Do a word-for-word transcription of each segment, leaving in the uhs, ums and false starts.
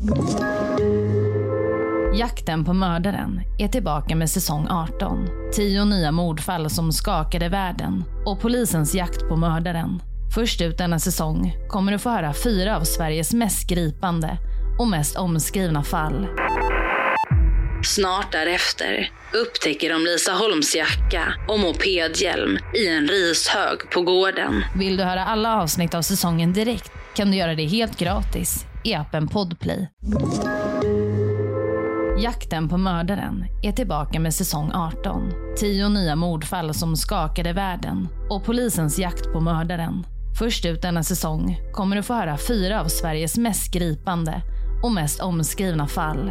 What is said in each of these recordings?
Jakten på mördaren är tillbaka med säsong arton. Tio nya mordfall som skakade världen och polisens jakt på mördaren. Först ut denna säsong kommer du få höra fyra av Sveriges mest gripande och mest omskrivna fall. Snart därefter upptäcker de Lisa Holms jacka och mopedhjälm i en rishög på gården. Vill du höra alla avsnitt av säsongen direkt kan du göra det helt gratis i appen Podplay. Jakten på mördaren är tillbaka med säsong arton. Tio nya mordfall som skakade världen och polisens jakt på mördaren. Först ut denna säsong kommer du få höra fyra av Sveriges mest gripande och mest omskrivna fall.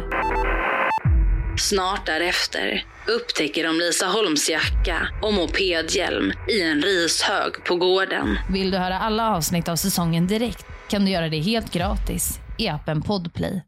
Snart därefter upptäcker de Lisa Holms jacka och mopedhjälm i en rishög på gården. Vill du höra alla avsnitt av säsongen direkt kan du göra det helt gratis i appen Podplay.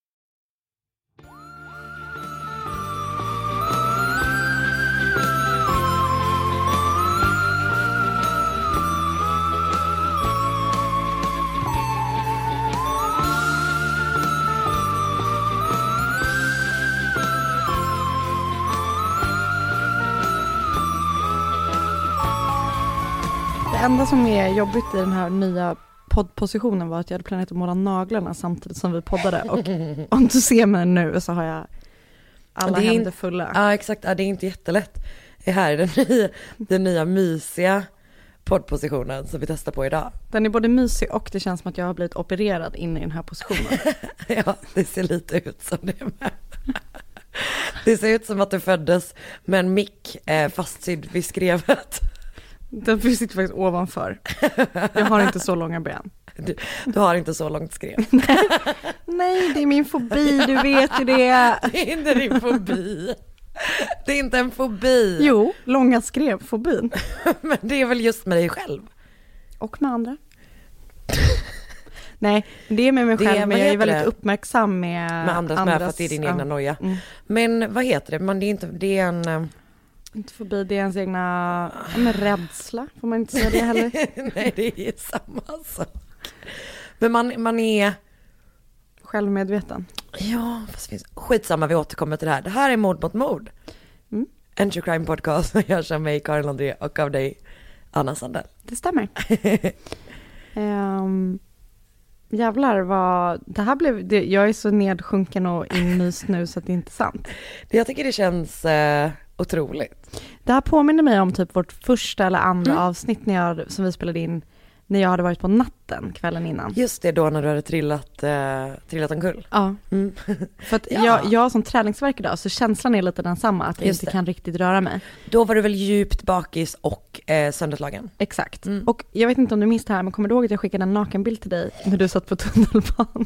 Det enda som är jobbigt i den här nya poddpositionen var att jag hade planerat att måla naglarna samtidigt som vi poddade. Och om du ser mig nu så har jag alla händer in- fulla. Ja, exakt. Ja, det är inte jättelätt. Det här är den nya, den nya mysiga poddpositionen som vi testar på idag. Den är både mysig och det känns som att jag har blivit opererad in i den här positionen. Ja, det ser lite ut som det med. Det ser ut som att du föddes med en mick eh, fastsydd vid skrevet. Den sitter faktiskt ovanför. Jag har inte så långa ben. Du, du har inte så långt skrev. Nej, det är min fobi, du vet ju det. Det är inte din fobi. Det är inte en fobi. Jo, långa skrev, fobin. Men det är väl just med dig själv. Och med andra. Nej, det är med mig själv, det, men jag är väldigt det? uppmärksam med, med andras, andras med för att det är din ja. egna noja. Mm. Men vad heter det? Man, det, är inte, det är en... Inte förbi, det är ens egna men rädsla, får man inte säga det heller. Nej, det är samma sak. Men man, man är... självmedveten. Ja, fast det finns... skitsamma, vi återkommer till det här. Det här är Mord mot mord. Mm. En true crime podcast som görs av mig, Karin Landré, och av dig, Anna Sandell. Det stämmer. um, jävlar vad... Det här blev... Det, jag är så nedsjunken och inmys nu så att det är inte sant. Jag tycker det känns... Uh... otroligt. Det här påminner mig om typ vårt första eller andra mm. avsnitt när jag, som vi spelade in när jag hade varit på natten kvällen innan. Just det, då när du hade trillat, eh, trillat omkull. Ja, mm. för att ja. jag, jag har som träningsvärk idag så känslan är lite densamma att jag Just inte det. kan riktigt röra mig. Då var du väl djupt bakis och eh, sönderslagen? Exakt. Mm. Och jag vet inte om du minns det här, men kommer du ihåg att jag skickade en nakenbild till dig när du satt på tunnelbanan?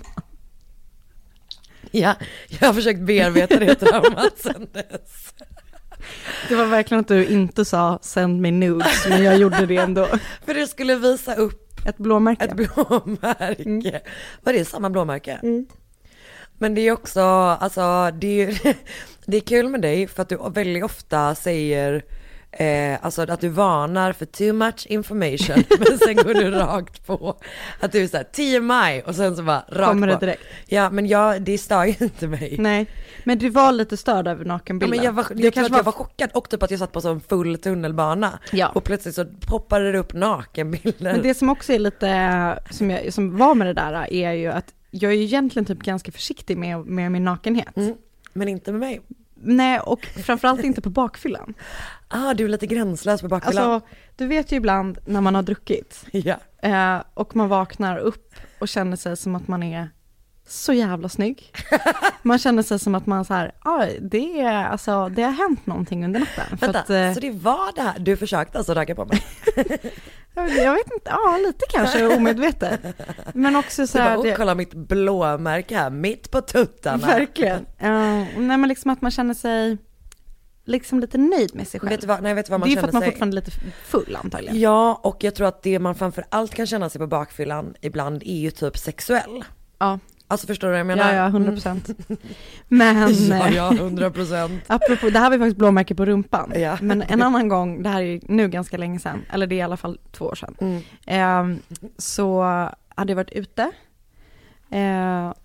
Ja, jag har försökt bearbeta det traumat sedan dess. Det var verkligen att du inte sa send me nudes, men jag gjorde det ändå. För du skulle visa upp ett blåmärke. Ett blåmärke. Mm. Var det samma blåmärke? Mm. Men det är också, alltså det är, det är kul med dig för att du väldigt ofta säger eh, alltså att du varnar för too much information, men sen går du rakt på att du är såhär tio maj och sen så bara rakt kommer det på. direkt. Ja, men jag, det stör ju inte mig. Nej, men du var lite störd över nakenbilden. Ja, men jag var, jag, kanske var... jag var chockad och typ att jag satt på en full tunnelbana ja. och plötsligt så poppade det upp nakenbilder. Men det som också är lite som, jag, som var med det där är ju att jag är ju egentligen typ ganska försiktig med, med min nakenhet. Mm, men inte med mig. Nej, och framförallt inte på bakfyllan. Ah, du är lite gränslös på bakfyllan. Alltså, du vet ju ibland när man har druckit. Ja. Eh, och man vaknar upp och känner sig som att man är så jävla snygg. Man känner sig som att man så här, ah, det, är, alltså, det har hänt någonting under natten. Vänta, att, eh, så det var det här, du försökte alltså ragga på mig? Jag vet inte, ja lite kanske omedvetet. Men också så här... Du bara, kolla mitt blåmärke här, mitt på tuttarna. Verkligen. Uh, nej men liksom att man känner sig liksom lite nöjd med sig själv. Vet du vad, nej, vet du vad man det är känner för att man sig... fortfarande är lite full antagligen. Ja, och jag tror att det man framför allt kan känna sig på bakfyllan ibland är ju typ sexuell. Ja. Alltså förstår du vad jag menar? Ja, ja, hundra procent. Mm. Men... ja, ja, hundra procent. Apropå, det här var faktiskt blåmärke på rumpan. Ja. Men en annan gång, det här är nu ganska länge sedan, eller det är i alla fall två år sedan. Mm. Eh, så hade jag varit ute. Eh, och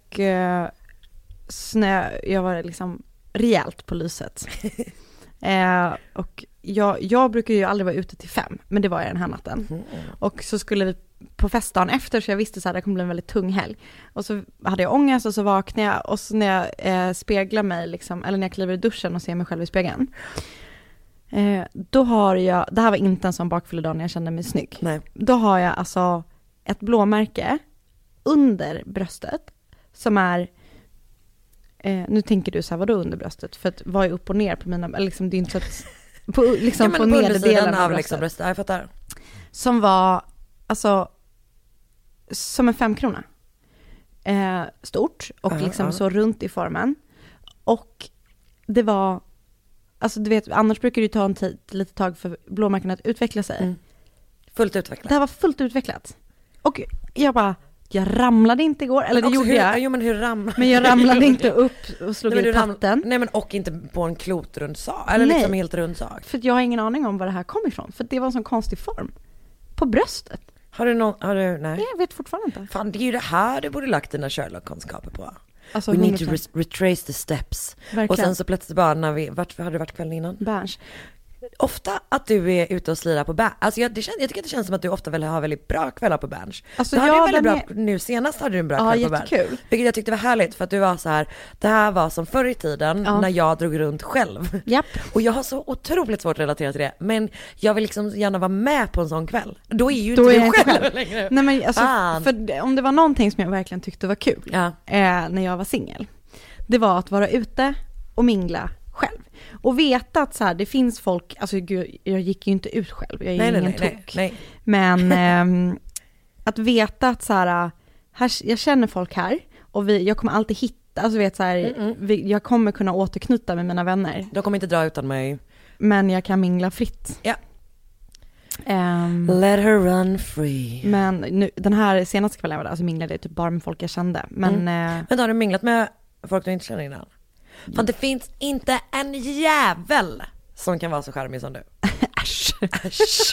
och eh, snö, jag var liksom rejält på lyset. eh, och jag, jag brukar ju aldrig vara ute till fem, men det var jag den här natten. Mm. Och så skulle vi på festdagen efter, så jag visste så här, det kommer bli en väldigt tung helg. Och så hade jag ångest och så vaknade jag, och så när jag eh, speglar mig liksom, eller när jag kliver i duschen och ser mig själv i spegeln, eh, då har jag, det här var inte en sån bakfylledag när jag kände mig snygg. Nej. Då har jag alltså ett blåmärke under bröstet som är, eh, nu tänker du så här, vadå under bröstet? För att vad är upp och ner på mina, eller liksom, det är inte så att på, liksom ja, på, på nederdelen av bröstet. Liksom bröstet. Jag fattar. Som var, alltså, som en femkrona. Eh, stort och uh-huh. liksom så runt i formen. Och det var, alltså du vet, annars brukar det ju ta en tid, lite tag för blåmärken att utveckla sig. Mm. Fullt utvecklat. Det här var fullt utvecklat. Och jag bara, jag ramlade inte igår, eller det gjorde hur, jag. Jo, men, hur ram... men jag ramlade inte upp och slog i patten. Nej, men och inte på en klotrund sak, eller Nej, liksom helt rund sak. För jag har ingen aning om var det här kom ifrån. För det var en sån konstig form. På bröstet. Har du någon, har du, nej? Jag vet fortfarande inte. Fan, det är ju det här du borde lagt dina Sherlock-kunskaper på. Alltså, We need to re- retrace the steps. Verkligen. Och sen så plötsligt bara, när vi, vart har du varit kvällen innan? Berns. Ofta att du är ute och slirar på Berns. Alltså jag, det känns, jag tycker att det känns som att du ofta väl har väldigt bra kvällar på Berns. Alltså du hade ja, väldigt bra, är... nu senast hade du en bra ja, kväll på Berns. jättekul. Vilket jag tyckte var härligt, för att du var så här, det här var som förr i tiden ja. när jag drog runt själv. Japp. Och jag har så otroligt svårt att relatera till det. Men jag vill liksom gärna vara med på en sån kväll. Då är ju Då inte är du själv, själv längre. Nej, men alltså, ah. för om det var någonting som jag verkligen tyckte var kul ja. eh, när jag var singel, det var att vara ute och mingla själv. Och veta att så här, det finns folk, alltså gud, jag gick ju inte ut själv, jag är nej, ingen nej, nej, tok. Nej. Men eh, att veta att så här, här, jag känner folk här och vi, jag kommer alltid hitta, alltså vet så här, vi, jag kommer kunna återknyta med mina vänner. De kommer inte dra utan mig. Men jag kan mingla fritt. Ja. Um, Let her run free. Men nu, den här senaste kvällen var det, alltså minglade jag typ bara med folk jag kände. Men, mm. eh, men har du minglat med folk du inte känner innan? Mm. För det finns inte en jävel som kan vara så charmig som du. Äsch. Äsch.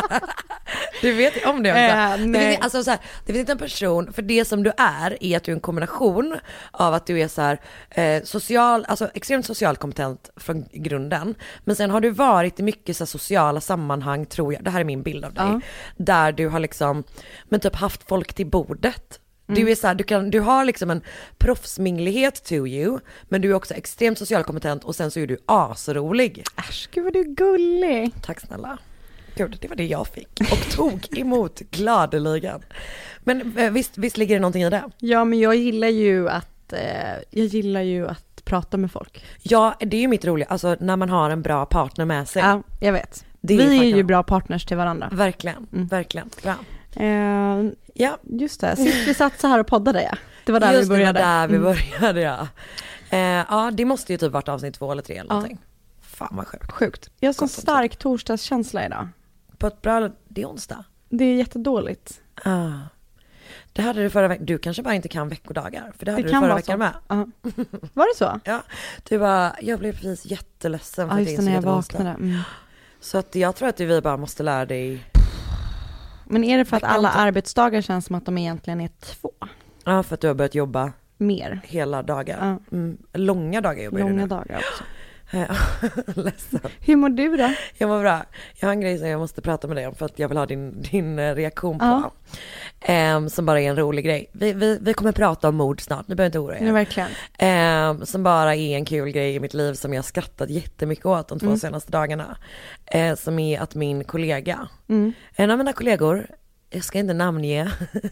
Du vet om det också. Äh, det, finns, alltså, så här, det finns inte en person, för det som du är är att du är en kombination av att du är så här, eh, social, alltså extremt socialt kompetent från grunden. Men sen har du varit i mycket så här, sociala sammanhang, tror jag. Det här är min bild av dig. Uh. Där du har liksom, men typ haft folk till bordet. Mm. Du är så här, du, kan, du har liksom en proffsminglighet to you, men du är också extremt socialkompetent och sen så är du asrolig. Äsch, gud vad du är gullig. Tack snälla. Gud, det var det jag fick och tog emot gladeligen. Men visst, visst ligger det någonting i det? Ja, men jag gillar ju att, eh, jag gillar ju att prata med folk. Ja, det är ju mitt roliga, alltså när man har en bra partner med sig. Ja, jag vet. Det Vi är, är ju bra partners till varandra. Verkligen, mm. verkligen. Bra. Eh, ja. Just det, sist vi satt så här och poddade, ja. Det var där just vi började. det var där vi började, ja. Eh, ja, det måste ju typ varit avsnitt två eller tre eller ja. någonting. Fan vad sjukt. Sjukt. Jag har sån stark torsdagskänsla idag. På ett bra, det är onsdag. Det är jättedåligt. Ah. Det hade du förra veckan. Du kanske bara inte kan veckodagar. För det hade det du förra veckan så. med. Uh-huh. Var det så? Ja. Du bara, jag blev precis jätteledsen för ja, att just det, när jag vaknade. Mm. Så att jag tror att vi bara måste lära dig. Men är det för att alla arbetsdagar känns som att de egentligen är två? Ja, för att du har börjat jobba. Mer. Hela dagar. Uh. Mm. Långa dagar jobbar du nu. Långa dagar också. Ledsen. Hur mår du då? Jag mår bra. Jag har en grej som jag måste prata med dig om för att jag vill ha din, din reaktion på. Ja. Um, som bara är en rolig grej. Vi, vi, vi kommer prata om mord snart, ni behöver inte oroa er. Ja, verkligen. Um, som bara är en kul grej i mitt liv som jag skrattat jättemycket åt de två mm. senaste dagarna. Uh, som är att min kollega, mm. en av mina kollegor, jag ska inte namnge.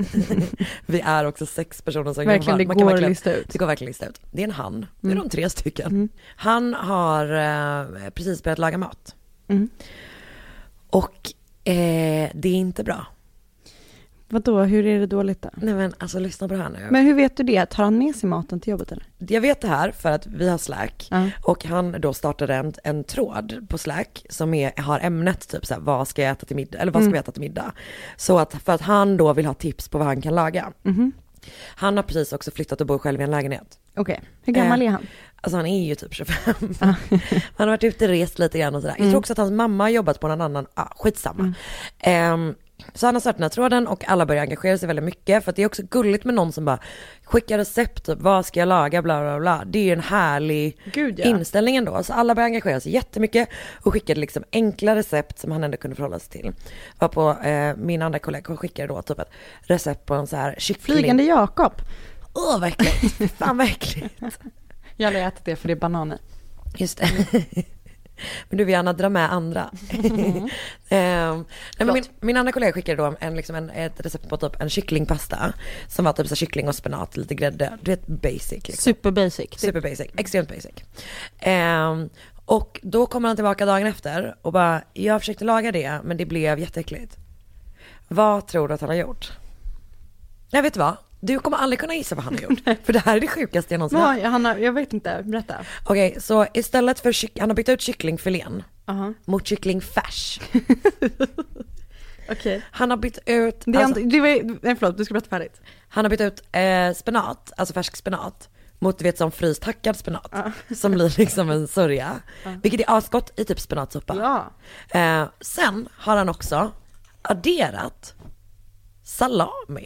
Vi är också sex personer som verkligen, jobbar. Det går verkligen lista ut. Det går verkligen lista ut. Det är en han. Det är mm. de tre stycken. Mm. Han har eh, precis börjat laga mat. Mm. Och eh, det är inte bra. Vadå? Hur är det dåligt då? Nej men alltså lyssna på det här nu. Men hur vet du det? Tar han med sig maten till jobbet eller? Jag vet det här för att vi har Slack. Uh. Och han då startade en, en tråd på Slack som är, har ämnet typ så här, vad ska jag äta till middag? Eller vad ska mm. vi äta till middag? Så att för att han då vill ha tips på vad han kan laga. Mm-hmm. Han har precis också flyttat och bor själv i en lägenhet. Okej, okay. Hur gammal eh, är han? Alltså han är ju typ tjugofem. Uh. Han har varit ute och rest lite grann och sådär. Mm. Jag tror också att hans mamma har jobbat på någon annan, ah, skitsamma. Mm. Um, Så han har startat den här tråden och alla börjar engagera sig väldigt mycket. För att det är också gulligt med någon som bara skickar recept, typ, vad ska jag laga, bla bla bla. Det är ju en härlig Gud, ja. inställning ändå. Så alla börjar engagera sig jättemycket och skickade liksom enkla recept som han ändå kunde förhålla sig till. Var på eh, min andra kollega skickade då typ ett recept på en så här kyckling. Flygande Jakob. Åh, vad äckligt. Fan vad äckligt. Jag hade ätit det för det är banan i. Just det. Men du vill gärna dra med andra. Mm. um, nej, men min, min andra kollega skickade då en, liksom en, ett recept på typ en kycklingpasta. Som var typ så kyckling och spenat, lite grädde. Du vet, basic. Liksom. Super basic. Super basic, extremt basic. Um, och då kommer han tillbaka dagen efter och bara, jag försökte laga det men det blev jätteäckligt. Vad tror du att han har gjort? Jag vet vad? Du kommer aldrig kunna gissa vad han har gjort. För det här är det sjukaste jag någonsin har. Ja, han har, jag vet inte, berätta. Okej, okay, så istället för kyck- han har bytt ut kycklingfilén uh-huh. mot kycklingfärs. Okej. Okay. Han har bytt ut... Det är alltså, det var, nej, förlåt, du ska berätta färdigt. Han har bytt ut eh, spenat, alltså färsk spenat, mot du vet som fryst hackad spenat. Uh. Som blir liksom en sörja. Uh. Vilket är asgott i typ spenatsoppa. Ja. Eh, sen har han också adderat salami.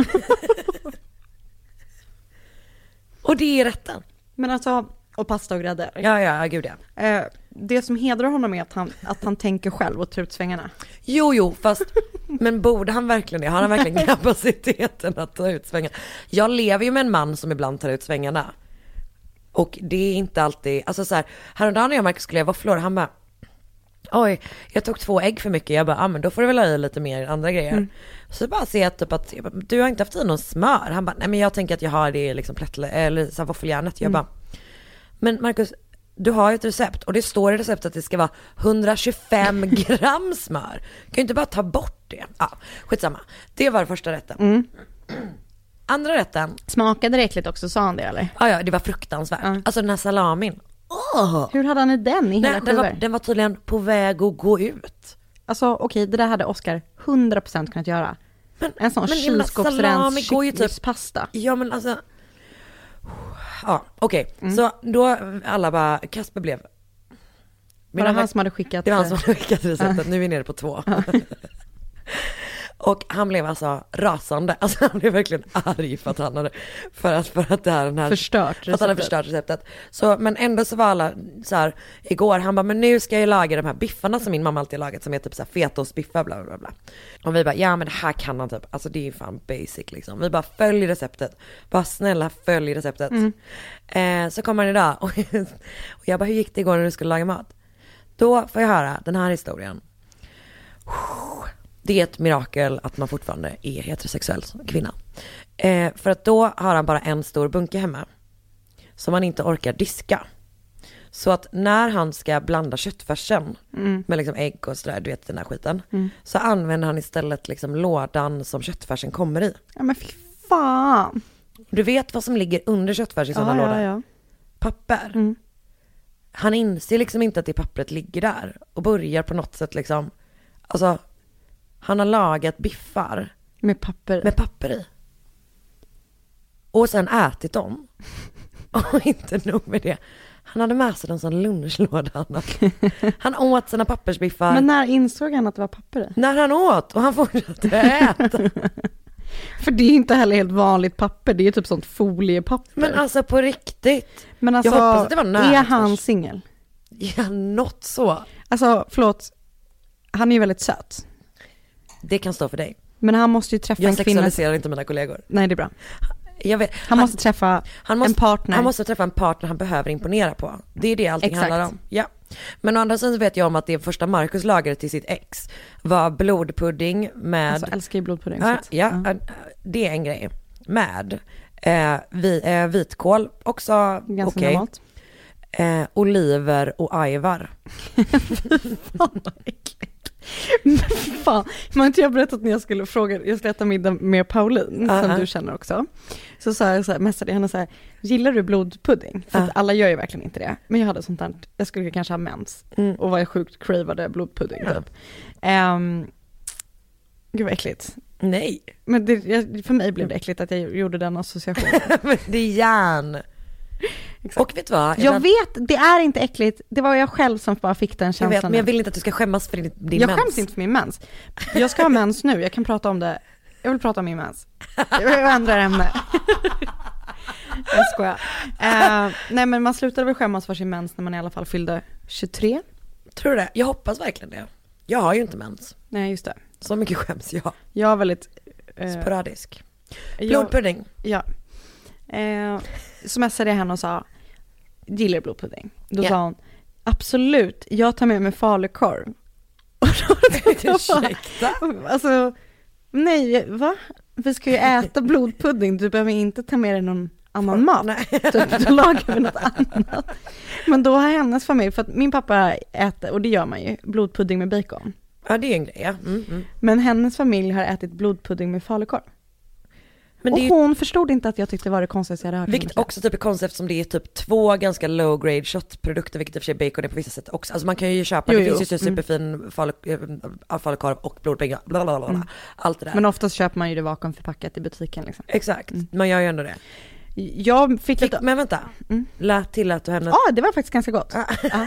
Och det är rätten. Men alltså, och pasta och grädde. Ja, ja, gud ja. Eh, det som hedrar honom är att han, att han tänker själv och tar ut svängarna. Jo, jo, fast, men borde han verkligen det? Har han verkligen kapaciteten att ta ut svängarna? Jag lever ju med en man som ibland tar ut svängarna. Och det är inte alltid, alltså så här, häromdagen när jag och Marcus skulle göra våfflor, han bara, oj, jag tog två ägg för mycket. Jag bara, ja ah, men då får du väl ha i lite mer andra grejer. Mm. Så bara ser jag typ att, jag bara, du har inte haft i någon smör. Han bara, nej men jag tänker att jag har det liksom plättle, eller så här våffeljärnet. Jag mm. bara, men Marcus, du har ju ett recept och det står i receptet att det ska vara hundratjugofem gram smör. Kan ju inte bara ta bort det. Ja, skitsamma. Det var första rätten. Mm. Andra rätten. Smakade det äckligt också, sa han det eller? Ja, ja, det var fruktansvärt. Mm. Alltså den här salamin. Oh. Hur hade han i den i hela Nej, den, var, den var tydligen på väg att gå ut. Alltså okej, okay, det där hade Oscar hundra procent kunnat göra. Men, en sån kylskåpsrens kycklingspasta. Ja men alltså. Ja okej, okay. mm. Så då alla bara, Kasper blev. Var det han som hade skickat? Det var han som hade skickat receptet, nu är vi nere på två. Och han blev alltså rasande. Alltså han blev verkligen arg för att han hade för att, för att det här, den här förstört för att han hade förstört receptet. Så, men ändå så var alla så här igår, han bara, men nu ska jag laga de här biffarna som min mamma alltid har lagat, som är typ så här fetaostbiffar bla bla bla. Och vi bara, ja men det här kan han typ, alltså det är fan basic liksom. Vi bara, följ receptet. Bara snälla följ receptet. Mm. Eh, så kommer han idag och, och jag bara, hur gick det igår när du skulle laga mat? Då får jag höra den här historien. Det är ett mirakel att man fortfarande är heterosexuell som kvinna. Eh, för att då har han bara en stor bunke hemma som han inte orkar diska. Så att när han ska blanda köttfärsen mm. med liksom ägg och sådär, du vet den här skiten. Mm. Så använder han istället liksom lådan som köttfärsen kommer i. Ja men fy fan. Du vet vad som ligger under köttfärs i sådana ja, lådor? Ja, ja. Papper. Mm. Han inser liksom inte att det pappret ligger där. Och börjar på något sätt liksom, alltså han har lagat biffar. Med papper. Med papper i. Och sen ätit dem. Och inte nog med det. Han hade med sig dem som lunchlåda. Han åt sina pappersbiffar. Men när insåg han att det var papper i? När han åt och han fortsatte äta. För det är inte heller helt vanligt papper. Det är typ sånt foliepapper. Men alltså på riktigt. Men alltså, jag hoppas att det var nära. Är han singel? Ja, något så. Alltså, förlåt. Han är ju väldigt söt. Det kan stå för dig. Men han måste ju träffa jag en kvinna. Jag sexualiserar inte mina kollegor. Nej, det är bra. Jag vet, han, han måste träffa han måste, en partner. Han måste träffa en partner han behöver imponera på. Det är det allting Exakt. handlar om. Ja. Men å andra sidan så vet jag om att det första Marcus lagade till sitt ex var blodpudding med... Alltså älskar ju blodpudding. Ja, ja, ja, det är en grej. Med eh, vi, eh, vitkål, också okej. Okay. Eh, oliver och ajvar. Fan vad äckligt. Men fan, man inte jag berättat när jag skulle fråga, jag skulle äta middag med Pauline uh-huh. som du känner också. Så sa jag så här, messade henne så här, gillar du blodpudding? För uh. att alla gör ju verkligen inte det. Men jag hade sånt där, jag skulle kanske ha mens mm. och var sjukt cravade blodpudding typ. Uh. Um, gud vad äckligt. Nej. Men det, för mig blev det äckligt att jag gjorde den associationen. Men det är järn. Och vet du vad? Jag Ibland, vet, det är inte äckligt. Det var jag själv som bara fick den jag känslan. vet, men jag vill inte att du ska skämmas för din, din jag mens. skäms inte för min mens. Jag ska ha mens nu, jag kan prata om det. Jag vill prata om min mens. Jag ändrar ämne. Jag skojar. Uh, nej men man slutade väl skämmas för sin mens när man i alla fall fyllde tjugotre. Tror du det? Jag hoppas verkligen det. Jag har ju inte mens. Nej just det. Så mycket skäms jag. Jag har väldigt... Uh, Sporadisk. jag, Blodpudding. Ja. Uh, så messade jag henne och sa, gillar du blodpudding? Då Ja. sa hon, absolut, jag tar med mig falukorv. Och då Ursäkta? alltså, nej, va? Vi ska ju äta blodpudding, du behöver inte ta med dig någon annan mat. Nej. Typ, då lagar vi något annat. Men då har hennes familj, för att min pappa äter, och det gör man ju, blodpudding med bacon. Ja, det är en grej. Ja. Mm, mm. Men hennes familj har ätit blodpudding med falukorv. Men Och det är ju, hon förstod inte att jag tyckte det var det konstigaste jag hade hört. vilket också typ är konstigt som det är typ två ganska low grade köttprodukter, vilket i och för sig bacon är på vissa sätt också. Alltså man kan ju köpa, Jo, det jo. finns ju så superfin falu, äh, falukorv och blodpudding, bla bla bla, Mm. allt det där. Men oftast köper man ju det vakuumförpackat i butiken liksom. Exakt, Mm. man gör ju ändå det. Jag fick Fick, lite... men vänta, Mm. lät till att du henne... Ja, ah, det var faktiskt ganska gott. Ja.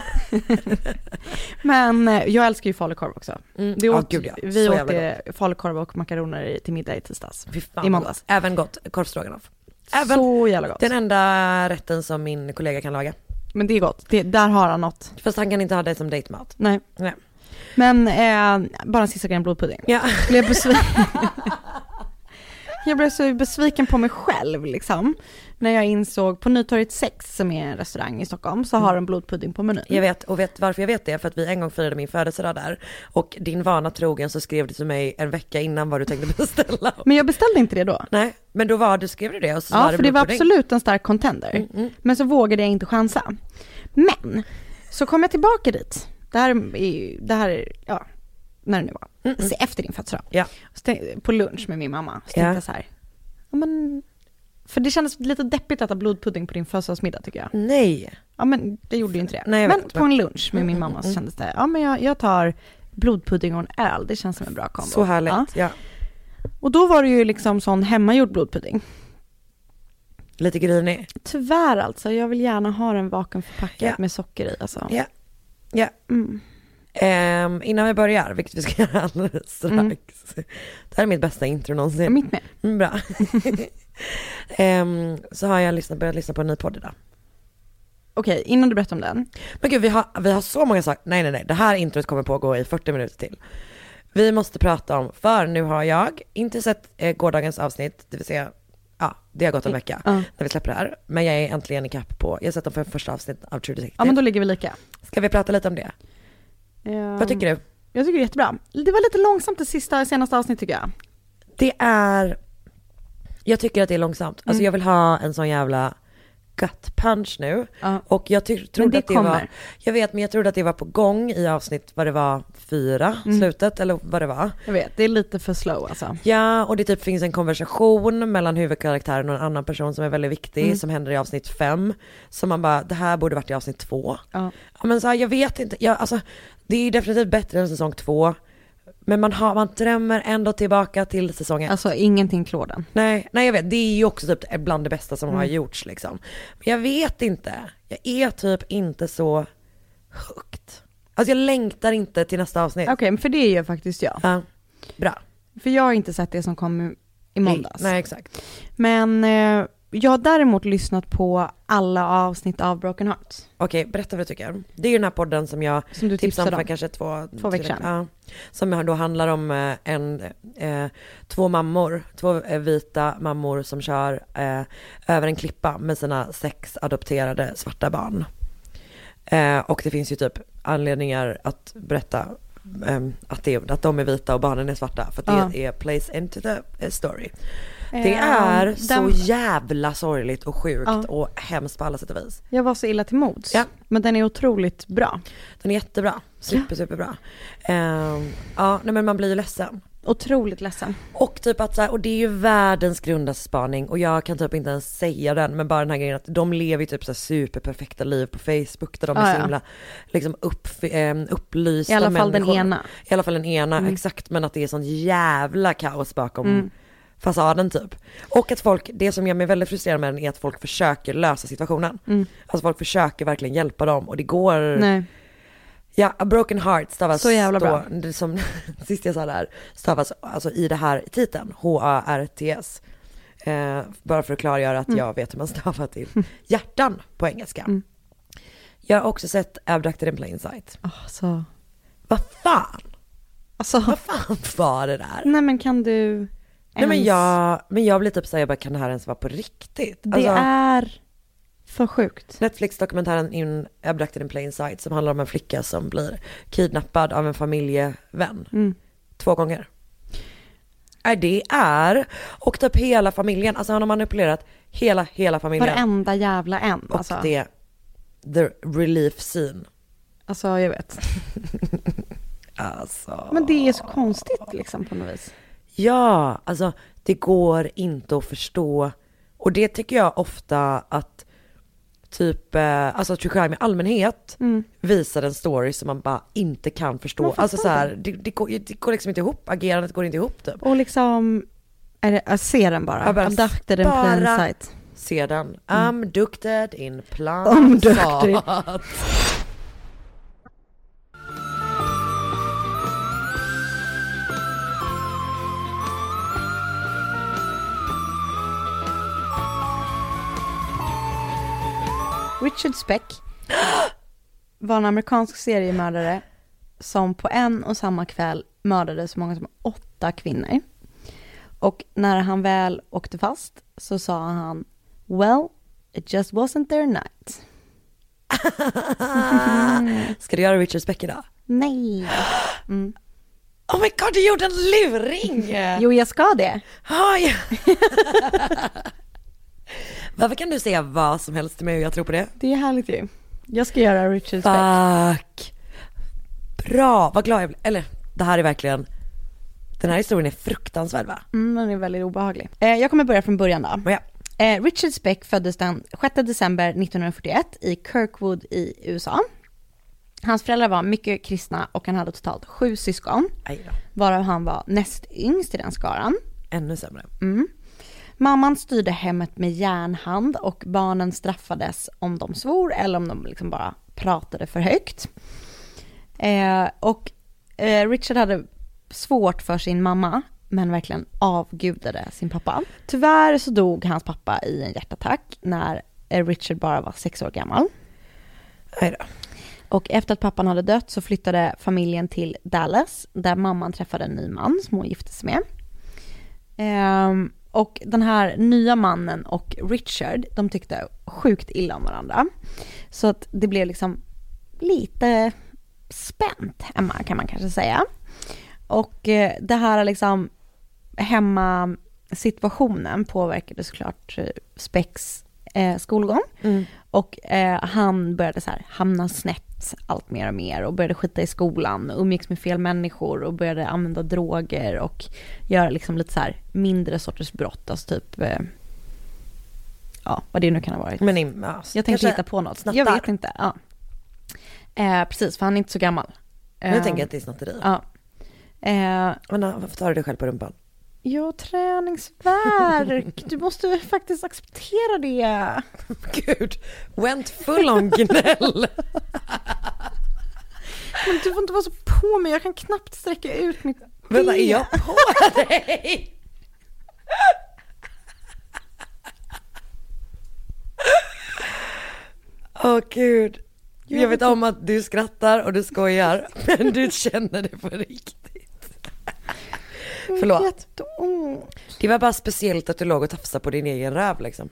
Men eh, jag älskar ju falukorv också. Mm. Det Ja, åt, gud, ja. vi Så jävla åt falukorv och makaroner till middag i tisdags. Fy fan, i måndags. Även gott, korvstroganoff. Även Så jävla gott. den enda rätten som min kollega kan laga. Men det är gott. Det, där har han något. Fast han kan inte ha det som dejtmat. Nej. Nej. Men eh, bara en sista grej om blodpudding. Ja. Blev jag, besviken. jag blev så besviken på mig själv liksom. När jag insåg på Nytorget sex, som är en restaurang i Stockholm, så har de blodpudding på menyn. Jag vet, och vet varför jag vet det? För att vi en gång firade min födelsedag där. Och din vana trogen så skrev du till mig en vecka innan vad du tänkte beställa. Men jag beställde inte det då. Nej, men då var du, skrev du det och så Ja, var det för det var blodpudding. absolut en stark contender. Mm, mm. Men så vågade jag inte chansa. Men, så kom jag tillbaka dit. Det här är ju, det här är, ja, när det nu var. Mm, mm. Så efter din födelsedag. Ja. Så tänkte- På lunch med min mamma. Så tänkte Ja. jag så här, ja men, för det kändes lite deppigt att äta blodpudding på din födelsedagsmiddag tycker jag. Nej. Ja men det gjorde ju inte det. Nej, jag men vet. på en lunch med min Mm, mamma så mm. kändes det, ja men jag, jag tar blodpudding och en öl. Det känns som en bra kombo. Så härligt. Ja. Ja. Och då var det ju liksom sån hemmagjord blodpudding. Lite grinig. Tyvärr alltså, jag vill gärna ha den vakuumförpackad Ja. med socker i alltså. Ja. Ja. Mm. Ehm, innan vi börjar, vilket vi ska göra alldeles strax. Mm. Det här är mitt bästa intro någonsin. Mitt med. Mm, bra. Ehm, så har jag lyssnat, börjat lyssna på en ny podd idag. Okej, innan du berättar om den. Men gud, vi har, vi har så många saker. Nej, nej, nej. Det här introt kommer pågå i fyrtio minuter till. Vi måste prata om, för nu har jag inte sett eh, gårdagens avsnitt, det vill säga, ja, det har gått en vecka Ja. när vi släpper det här. Men jag är äntligen i kapp på, jag har sett dem för första avsnitt av True Detective. Ja men då ligger vi lika. Ska vi prata lite om det? Ja. Vad tycker du? Jag tycker det är jättebra. Det var lite långsamt det sista, senaste avsnitt tycker jag. Det är, jag tycker att det är långsamt. Alltså Mm. jag vill ha en sån jävla gut punch nu. Ja. Och jag ty- trodde det att det kommer. var, jag vet men jag trodde att det var på gång i avsnitt vad det var, fyra, Mm. slutet eller vad det var. Jag vet, det är lite för slow alltså. Ja, och det typ finns en konversation mellan huvudkaraktären och en annan person som är väldigt viktig, Mm. som händer i avsnitt fem. Så man bara, det här borde varit i avsnitt två. Ja. Ja, men så här, jag vet inte, jag, alltså, det är definitivt bättre än säsong två. Men man, har, man drömmer ändå tillbaka till säsong ett. Alltså ingenting klår den. Nej, nej jag vet, det är ju också typ bland det bästa som Mm. har gjorts liksom. Men jag vet inte, jag är typ inte så högt. Alltså jag längtar inte till nästa avsnitt. Okej, men för det gör faktiskt jag. Ja, bra. För jag har inte sett det som kom i- i måndags. Nej, exakt. Men eh, jag har däremot lyssnat på alla avsnitt av Broken Hearts. Okej, berätta vad du tycker. Det är ju den här podden som jag Som du tipsade om tipsade för om. kanske två, Två veckor sedan. Ja, som då handlar om eh, en, eh, två mammor, två eh, vita mammor som kör eh, över en klippa med sina sex adopterade svarta barn. Eh, och det finns ju typ anledningar att berätta eh, att, det, att de är vita och barnen är svarta, för att det Ja. är place into the eh, story. Det Eh, är den- så jävla sorgligt och sjukt Ja. och hemskt på alla sätt och vis. Jag var så illa till mods. Ja. Men den är otroligt bra. Den är jättebra, super superbra. Um, ja, nej men man blir ju ledsen. Otroligt ledsen. Och typ att så här, och det är ju världens grundaste spaning och jag kan typ inte ens säga den, men bara den här grejen att de lever ju typ så här superperfekta liv på Facebook där de är Ja, så ja. himla liksom upp, eh, upplysta I alla fall den människor. ena. I alla fall den ena, Mm. exakt, men att det är sån jävla kaos bakom Mm. fasaden typ. Och att folk, det som gör mig väldigt frustrerad med den är att folk försöker lösa situationen. Mm. Alltså folk försöker verkligen hjälpa dem och det går... Nej. Ja, a broken heart stavas så jävla då, bra. det som sist jag sa där, stavas alltså i det här titeln, H A R T S. Eh, bara för att klargöra att mm. jag vet hur man stavar till hjärtan på engelska. Mm. Jag har också sett Abducted in Plain Sight. Oh, så... Vad fan? Alltså... Vad fan var det där? Nej men kan du... Ens... Nej men jag, men jag blir typ såhär, jag bara, kan det här ens vara på riktigt? Det alltså, är för sjukt. Netflix-dokumentären in Abducted in Plain Sight som handlar om en flicka som blir kidnappad av en familjevän. Mm. Två gånger. Nej, det är, och typ hela familjen, alltså han har manipulerat hela, hela familjen. Varenda jävla en. Och alltså. det, the relief scene. Alltså jag vet. Alltså. Men det är så konstigt liksom på något vis. Ja, alltså det går inte att förstå. Och det tycker jag ofta att typ, eh, alltså true crime i allmänhet mm. visar en story som man bara inte kan förstå. Alltså så här, det, det, går, det går liksom inte ihop, agerandet går inte ihop typ. Och liksom, är det, jag ser den bara. bara Abducted in plain sight. Se den. Mm. Abducted in plain Abducted. sight. Richard Speck var en amerikansk seriemördare som på en och samma kväll mördade så många som åtta kvinnor. Och när han väl åkte fast så sa han, well, it just wasn't their night. Ska du göra Richard Speck idag? Nej. Mm. Oh my god, du gjorde en luring! Jo, jag ska det. Oh, yeah. Varför kan du säga vad som helst till mig och jag tror på det? Det är härligt ju. Jag ska göra Richard Speck. Fuck. Bra, vad glad jag blir. Eller, det här är verkligen... Den här historien är fruktansvärd va? Mm, den är väldigt obehaglig. Eh, jag kommer börja från början då. Ja. Eh, Richard Speck föddes den sjätte december nittonhundrafyrtioett i Kirkwood i U S A. Hans föräldrar var mycket kristna och han hade totalt sju syskon. Varav han var näst yngst i den skaran. Ännu sämre. Mm. Mamman styrde hemmet med järnhand och barnen straffades om de svor eller om de liksom bara pratade för högt. Eh, och eh, Richard hade svårt för sin mamma men verkligen avgudade sin pappa. Tyvärr så dog hans pappa i en hjärtattack när Richard bara var sex år gammal. Nej då. Och efter att pappan hade dött så flyttade familjen till Dallas där mamman träffade en ny man som hon gifte sig med. Eh, Och den här nya mannen och Richard, de tyckte sjukt illa om varandra. Så att det blev liksom lite spänt hemma kan man kanske säga. Och eh, det här liksom hemma situationen påverkade såklart eh, Specks eh, skolgång. Mm. Och eh, han började så här hamna snett allt mer och mer och började skita i skolan, umgicks med fel människor och började använda droger och göra liksom lite så här mindre sorters brott, alltså typ eh, ja, vad det nu kan ha varit. Men i, ja, jag tänkte hitta på något. Snattar. Jag vet inte. Ja. Eh, precis, för han är inte så gammal. Eh, jag tänker att det är snatteri. Ja. Eh, Men varför tar du dig själv på rumpan? Ja, träningsvärk. Du måste faktiskt acceptera det. Gud, went full on gnäll. Men du får inte vara så på mig. Jag kan knappt sträcka ut mitt ben. Vänta, är jag på dig? Åh oh, gud. Jag, jag vet om att du skrattar och du skojar. Men du känner det på riktigt. Förlåt. Det var bara speciellt att du låg och tafsade på din egen röv liksom.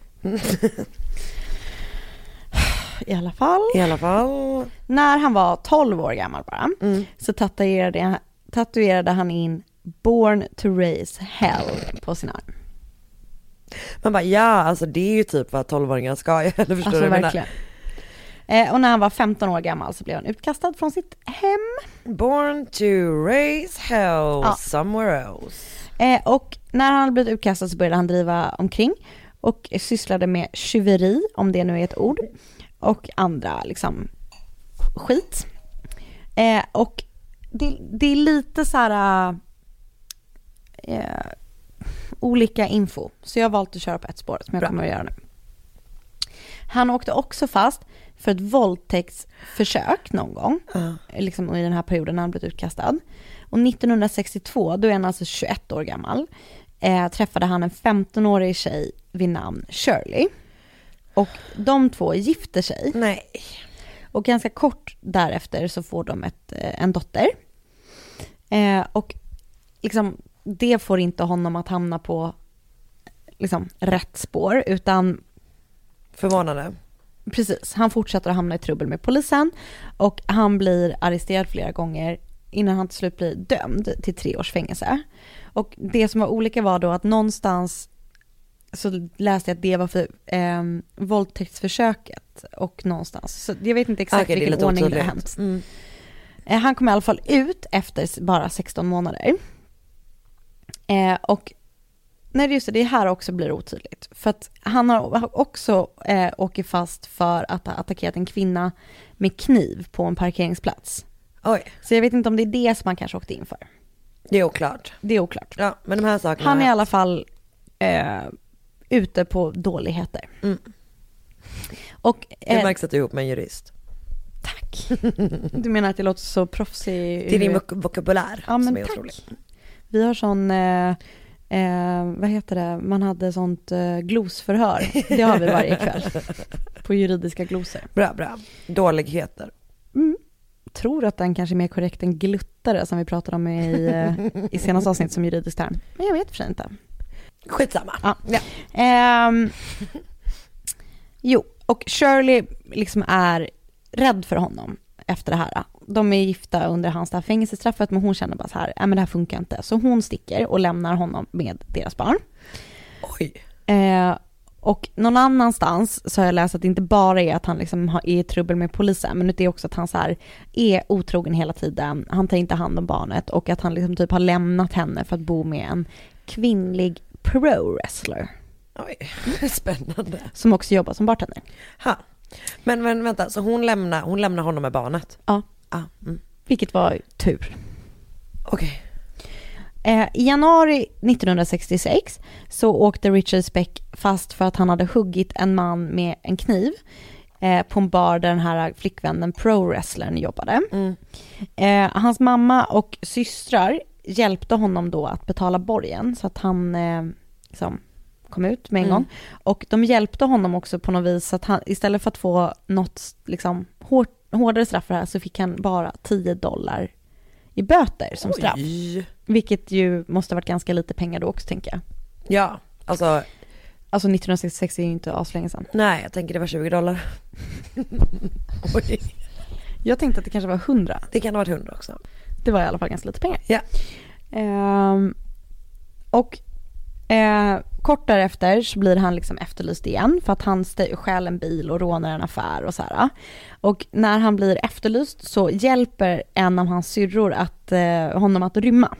I alla fall. I alla fall. När han var tolv år gammal bara mm. så tatuerade, tatuerade han in Born to raise hell på sin arm. Man bara, ja alltså det är ju typ vad tolvåringar ska. Eller förstår alltså, du verkligen. Eh, och när han var femton år gammal så blev han utkastad från sitt hem. Born to raise hell ja. somewhere else. Eh, och när han blivit utkastad så började han driva omkring och sysslade med tjuveri, om det nu är ett ord, och andra liksom skit. Eh, och det, det är lite så här, eh, olika info. Så jag har valt att köra på ett spår som jag Bra. kommer att göra nu. Han åkte också fast för ett våldtäktsförsök någon gång. Uh. Liksom i den här perioden när han blev utkastad. Och nittonhundrasextiotvå, då är han alltså tjugoett år gammal, eh, träffade han en femtonårig tjej vid namn Shirley. Och de två gifter sig. Nej. Och ganska kort därefter så får de ett, en dotter. Eh, och liksom, det får inte honom att hamna på liksom, rätt spår. Utan... Förvånande. Precis, han fortsätter att hamna i trubbel med polisen. Och han blir arresterad flera gånger innan han till slut blir dömd till tre års fängelse. Och det som var olika var då att någonstans så läste jag att det var för eh, våldtäktsförsöket och någonstans. Så jag vet inte exakt okay, vilken ordning det har hänt. Mm. Eh, han kom i alla fall ut efter bara sexton månader. Eh, och nej, just det, det här också blir otydligt. För att han har också eh, åkt fast för att ha attackerat en kvinna med kniv på en parkeringsplats. Oj. Så jag vet inte om det är det som han kanske åkte in för. Det är oklart. Det är oklart. Ja, men de här sakerna... Han är i alla fall eh, ute på dåligheter. Mm. Och, eh, det märks att du är ihop med en jurist. Tack. Du menar att jag låter så proffsig? Det är din vok- vokabulär ja, men som är tack. otrolig. Vi har sån... Eh, Eh, vad heter det? Man hade sånt eh, glosförhör. Det har vi varje kväll. På juridiska glosor. Bra, bra. Dåligheter. Mm. Tror att den kanske är mer korrekt än gluttare som vi pratade om i, eh, i senaste avsnitt som juridisk term. Men jag vet för sig inte. Skitsamma. Ja. Ja. Eh, jo, och Shirley liksom är rädd för honom efter det här. De är gifta under hans där fängelsestraffet, men hon känner bara så här, nej men det här funkar inte. Så hon sticker och lämnar honom med deras barn. Oj. Eh, och någon annanstans så har jag läst att det inte bara är att han liksom har, är i trubbel med polisen, men det är också att han så här är otrogen hela tiden. Han tar inte hand om barnet och att han liksom typ har lämnat henne för att bo med en kvinnlig pro-wrestler. Oj, spännande. Som också jobbar som bartender. Ha. Men, men vänta, så hon lämnar, hon lämnar honom med barnet? Ja. Ah, mm. Vilket var tur. Okej. Okay. Eh, I januari nittonhundrasextiosex så åkte Richard Speck fast för att han hade huggit en man med en kniv eh, på en bar där den här flickvännen pro-wrestlern jobbade. Mm. Eh, hans mamma och systrar hjälpte honom då att betala borgen så att han eh, liksom kom ut med en mm. gång. Och de hjälpte honom också på något vis att han istället för att få något liksom hårt, hårdare straff för det här så fick han bara tio dollar i böter som straff. Oj. Vilket ju måste ha varit ganska lite pengar då också, tänker jag. Ja, alltså... Alltså nittonhundrasextiosex är ju inte aslänge sedan. Nej, jag tänker det var tjugo dollar. Oj. Jag tänkte att det kanske var hundra. Det kan ha varit hundra också. Det var i alla fall ganska lite pengar. Ja. Ehm, och eh, kort därefter så blir han liksom efterlyst igen för att han st- stjäl en bil och rånar en affär och så här. Och när han blir efterlyst så hjälper en av hans syrror att, eh, honom att rymma.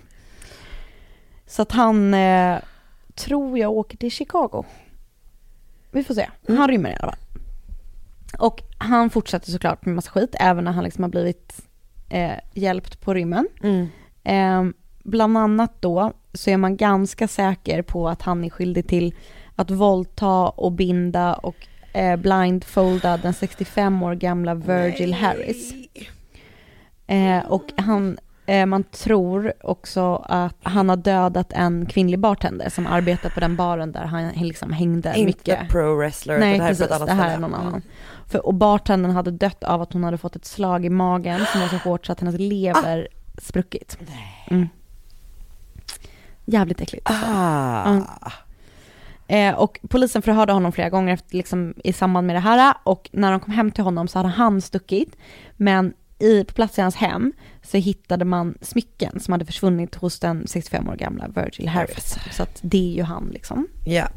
Så att han eh, tror jag åker till Chicago. Vi får se. Han mm. rymmer i alla fall. Och han fortsätter såklart med massa skit även när han liksom har blivit eh, hjälpt på rymmen. Mm. Eh, bland annat då så är man ganska säker på att han är skyldig till att våldta och binda och eh, blindfolda den sextiofem år gamla Virgil Nej. Harris. Eh, och han, eh, man tror också att han har dödat en kvinnlig bartender som arbetar på den baren där han liksom hängde Inte mycket. Inte pro-wrestler. Nej, det här precis. är, det här är någon annan. För, och bartendern hade dött av att hon hade fått ett slag i magen som var så hårt så att hennes lever ah. spruckit. Mm. Jävligt äckligt. Ah. Mm. Eh, och polisen förhörde honom flera gånger efter, liksom, i samband med det här. Och när de kom hem till honom så hade han stuckit. Men i, på plats i hans hem så hittade man smycken som hade försvunnit hos den sextiofem år gamla Virgil Harris. Så att det är ju han liksom. Ja. Yeah.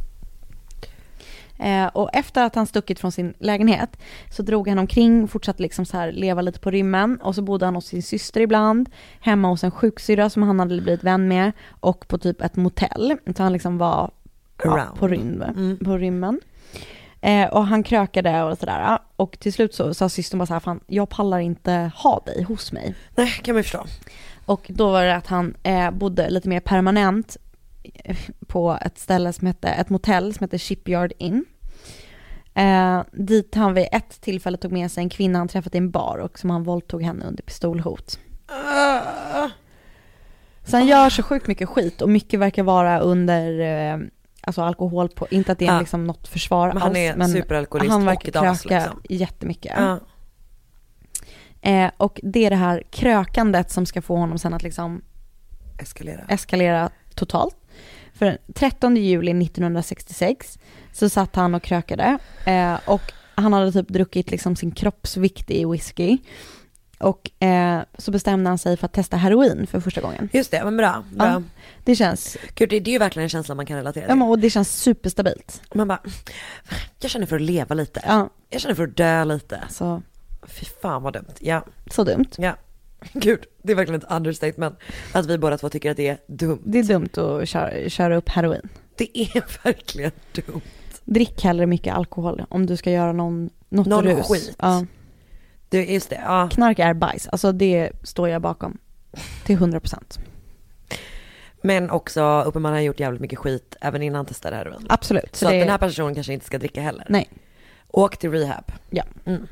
Eh, och efter att han stuckit från sin lägenhet så drog han omkring, fortsatte liksom så här leva lite på rymmen och så bodde han hos sin syster ibland, hemma hos en sjuksyra som han hade blivit vän med och på typ ett motell. Så han liksom var ja, på, rym, mm. på rymmen. Eh, och han krökade och sådär. Och till slut så sa systern bara så här, fan, jag pallar inte ha dig hos mig. Nej, kan man förstå. Och då var det att han eh, bodde lite mer permanent på ett ställe som hette, ett motell som heter Shipyard Inn. Eh, dit han vid ett tillfälle tog med sig en kvinna han träffat i en bar och som han våldtog henne under pistolhot. Uh. Så han gör så sjukt mycket skit och mycket verkar vara under eh, alltså alkohol på, inte att det är ja. liksom något försvar men han är alls, men superalkoholist han verkar och kröka liksom. jättemycket. Ja. Eh, och det är det här krökandet som ska få honom sen att liksom eskalera, eskalera totalt. För den trettonde juli nittonhundrasextiosex så satt han och krökade eh, och han hade typ druckit liksom sin kroppsvikt i whisky. Och eh, så bestämde han sig för att testa heroin för första gången. Just det, men bra. bra. Ja, det känns... Gud, det, det är ju verkligen en känsla man kan relatera till. Ja, och det känns superstabilt. Man bara, jag känner för att leva lite. Ja. Jag känner för att dö lite. Så, fy fan vad dumt. Ja. så dumt. Ja. Gud, det är verkligen ett understatement att vi båda två tycker att det är dumt. Det är dumt att köra, köra upp heroin. Det är verkligen dumt. Drick hellre mycket alkohol om du ska göra någon, något någon rus. skit. Ja. Det, just det, ja. Knark är bajs. Alltså det står jag bakom till hundra procent. Men också uppenbarligen har gjort jävligt mycket skit även innan han testade heroin. Absolut. Så det... att den här personen kanske inte ska dricka heller. Nej. Åk till rehab. Ja. Mm.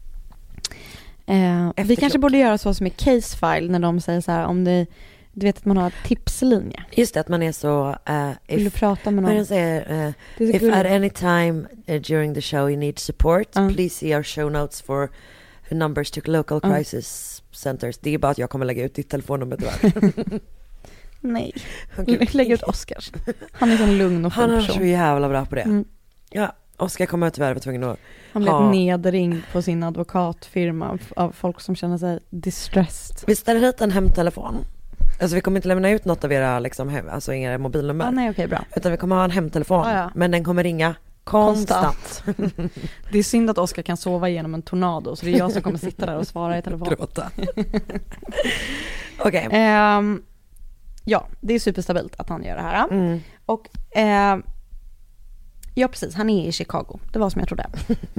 Eh, vi kanske borde göra så som i Case File när de säger så här om det, du vet att man har tipslinje. Just det, att man är så uh, Vill du if, prata med någon? man säger, uh, Det är så if gulligt. at any time uh, during the show you need support, Uh. please see our show notes for numbers to local Uh. crisis centers. Det är bara att jag kommer lägga ut ditt telefonnummer tyvärr. Nej, Okay. lägg ut Oscars. Han är så lugn och fin Han är person. så jävla bra på det. Mm. Ja, Oscar kommer tyvärr vara tvungen att Han blev ha... nedringd på sin advokatfirma av folk som känner sig distressed. Vi ställer hit en hemtelefon. Alltså vi kommer inte lämna ut något av era liksom, hem, alltså inga mobilnummer. Ah, nej, okej, bra. Utan vi kommer ha en hemtelefon. Ah, ja. Men den kommer ringa konstant. Konstant. Det är synd att Oscar kan sova genom en tornado, så det är jag som kommer sitta där och svara i telefon. Gråta. Okej. Okay. Um, ja, det är superstabilt att han gör det här. Mm. Och uh, ja, precis, han är i Chicago. Det var som jag trodde.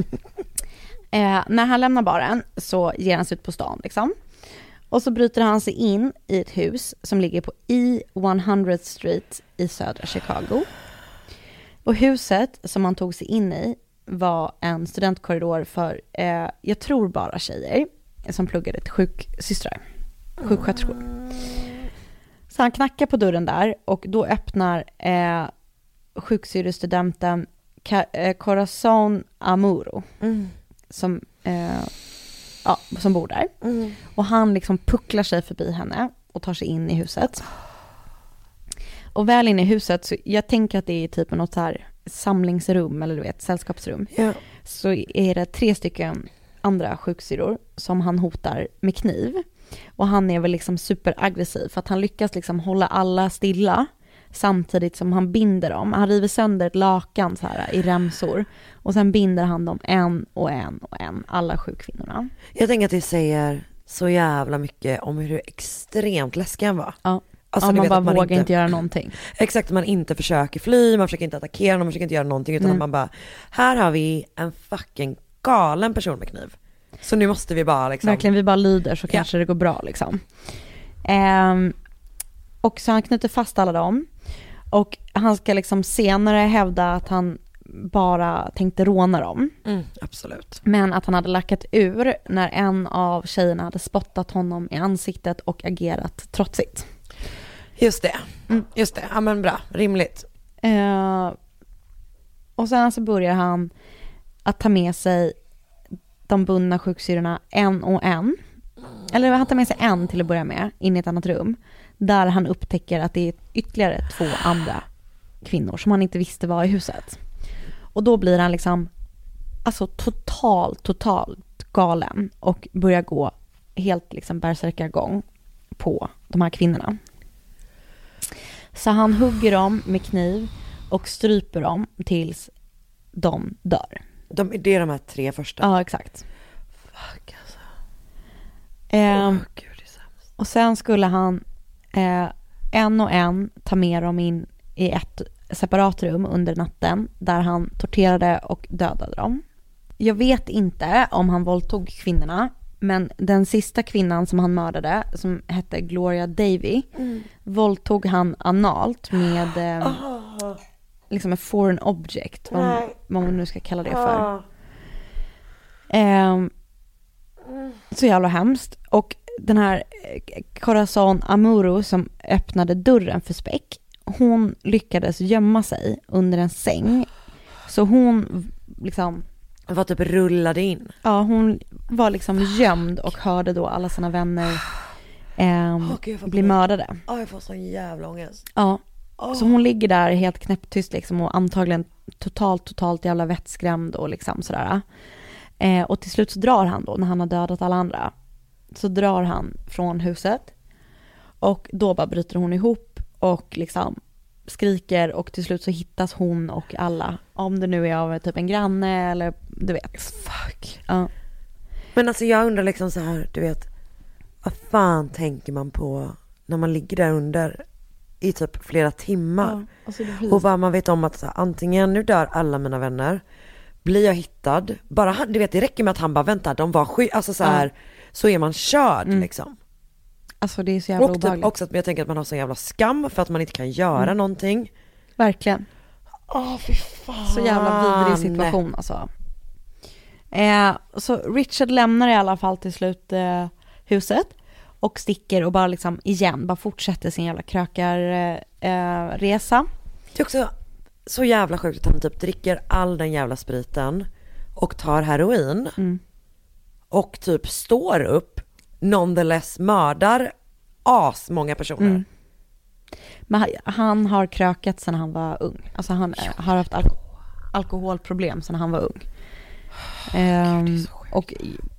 uh, när han lämnar baren så ger han sig ut på stan liksom. Och så bryter han sig in i ett hus som ligger på E hundra Street i södra Chicago. Och huset som han tog sig in i var en studentkorridor för, eh, jag tror bara tjejer som pluggade till sjuksystrar, sjuksköterskor. Så han knackar på dörren där och då öppnar eh, sjuksyrrestudenten Ka- eh, Corazon Amuro Mm. som, eh, ja, som bor där. Mm. Och han liksom pucklar sig förbi henne och tar sig in i huset. Och väl inne i huset, så jag tänker att det är typ något så här samlingsrum eller du vet, sällskapsrum. Ja. Så är det tre stycken andra sjuksyrror som han hotar med kniv. Och han är väl liksom superaggressiv för att han lyckas liksom hålla alla stilla samtidigt som han binder dem. Han river sönder ett lakan så här i remsor och sen binder han dem en och en och en, alla sju kvinnorna. Jag tänker att det säger så jävla mycket om hur extremt läskig han var. Ja. Alltså, Ja, man vet bara att man vågar inte, inte göra någonting. Exakt, man inte försöker fly, man försöker inte attackera någon, man försöker inte göra någonting utan Nej. man bara, här har vi en fucking galen person med kniv. Så nu måste vi bara liksom... Verkligen, vi bara lyder så Ja. kanske det går bra liksom. Ehm, och så han knyter fast alla dem. Och han ska liksom senare hävda att han bara tänkte råna dem. Mm, absolut. Men att han hade lackat ur när en av tjejerna hade spottat honom i ansiktet och agerat trotsigt. Just det, Mm. just det. Ja men bra, rimligt. Ehm, och sen så börjar han att ta med sig de bundna sjuksyrorna en och en. Eller han tar med sig en till att börja med in i ett annat rum. Där han upptäcker att det är ytterligare två andra kvinnor som han inte visste var i huset. Och då blir han liksom alltså totalt, totalt galen och börjar gå helt liksom bärsärkagång på de här kvinnorna. Så han hugger dem med kniv och stryper dem tills de dör. De, det är de här tre första. Ja, exakt. Fuck alltså. Ehm, Åh, gud, det är sämst. och sen skulle han eh, en och en ta med dem in i ett separat rum under natten där han torterade och dödade dem. Jag vet inte om han våldtog kvinnorna, Men den sista kvinnan som han mördade, som hette Gloria Davy, mm. våldtog han analt med eh, oh. liksom en foreign object, vad, vad man nu ska kalla det för. Oh. Eh, så jävla hemskt. Och den här Corazon Amuro som öppnade dörren för Speck, hon lyckades gömma sig under en säng. Så hon liksom var typ rullade in. Ja, hon var liksom gömd och hörde då alla sina vänner eh, oh, Gud, bli mördade. Ja, oh, jag får sån jävla ångest. Ja, oh. Så hon ligger där helt knäpptyst liksom och antagligen totalt, totalt jävla vettskrämd och liksom sådär. Eh, och till slut så drar han då, när han har dödat alla andra, så drar han från huset och då bara bryter hon ihop och liksom skriker och till slut så hittas hon och alla, om det nu är av typ en granne eller du vet. Fuck. Ja. Men alltså jag undrar liksom så här, du vet, vad fan tänker man på när man ligger där under i typ flera timmar? Ja, alltså och bara man vet om att så här, antingen nu dör alla mina vänner, blir jag hittad, bara han, du vet det räcker med att han bara väntar, de var sky, alltså så här, ja. Så är man körd mm. liksom. Alltså det är så jävla och typ också att jag tänker att man har så jävla skam för att man inte kan göra mm. någonting. Verkligen. Åh, fy fan. Så jävla vidrig situation alltså. Eh, så Richard lämnar i alla fall till slut eh, huset och sticker och bara liksom igen, bara fortsätter sin jävla krökarresa. Eh, resa. Det är också så jävla sjukt att han typ dricker all den jävla spriten och tar heroin mm. och typ står upp, nonetheless mördar as många personer. Mm. Men han har krökat sedan han var ung. Alltså han ja. har haft alko- alkoholproblem sedan han var ung. Oh, um, och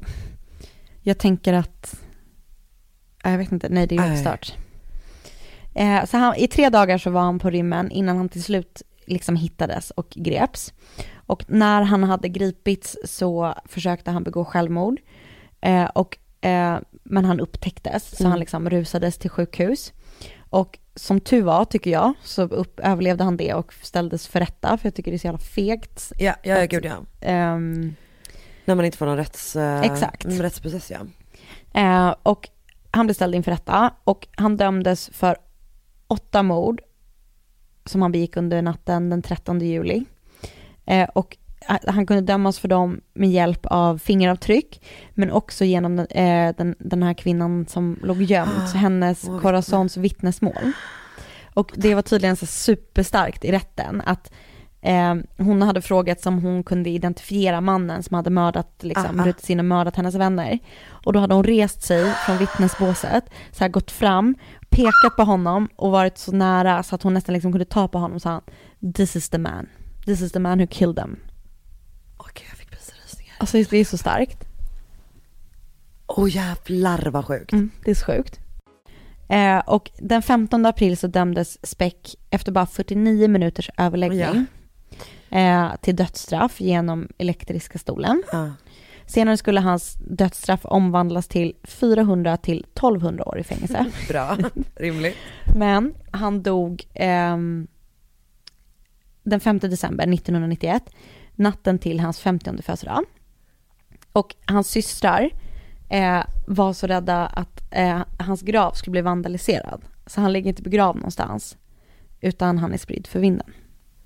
jag tänker att jag vet inte, nej det är ju helt stört. Uh, så han, i tre dagar så var han på rymmen innan han till slut liksom hittades och greps. Och när han hade gripits så försökte han begå självmord. Uh, och uh, men han upptäcktes så mm. han liksom rusades till sjukhus. Och som tur var, tycker jag, så upp, överlevde han det och ställdes för rätta. För jag tycker det är så jävla fegt. Ja, ja, ja gud ja. Um, När man inte får någon rätts, exakt. Uh, rättsprocess, ja. Uh, och han blev ställd inför rätta. Och han dömdes för åtta mord som han begick under natten den trettonde juli. Uh, och han kunde dömas för dem med hjälp av fingeravtryck, men också genom den, eh, den, den här kvinnan som låg gömd, så hennes oh, Corazons vittnesmål. Och det var tydligen så superstarkt i rätten att eh, hon hade frågat om hon kunde identifiera mannen som hade mördat, liksom, uh-huh. brutit in och mördat hennes vänner. Och då hade hon rest sig från vittnesbåset, så här gått fram, pekat på honom och varit så nära så att hon nästan liksom kunde ta på honom och sa, this is the man. This is the man who killed them. Okej, jag fick pisarysningar. Alltså det är så starkt. Åh oh, jävlar vad sjukt. Mm, det är så sjukt. Eh, och den femtonde april så dömdes Speck efter bara fyrtionio minuters överläggning ja. eh, till dödsstraff genom elektriska stolen. Ja. Senare skulle hans dödsstraff omvandlas till fyrahundra till tolvhundra år i fängelse. Bra, rimligt. Men han dog eh, den femte december nittonhundranittioett, natten till hans femtionde födelsedag. Och hans systrar eh, var så rädda att eh, hans grav skulle bli vandaliserad. Så han ligger inte begravd någonstans, utan han är spridd för vinden.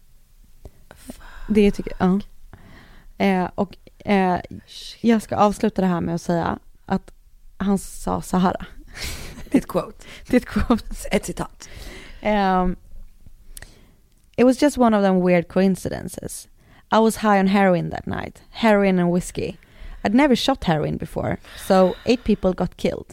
Det tycker jag. Ja. Eh, och eh, jag ska avsluta det här med att säga att han sa så här. Det är ett quote. Det är ett quote. Ett citat. Um, It was just one of them weird coincidences. I was high on heroin that night. Heroin and whiskey. I'd never shot heroin before. So eight people got killed.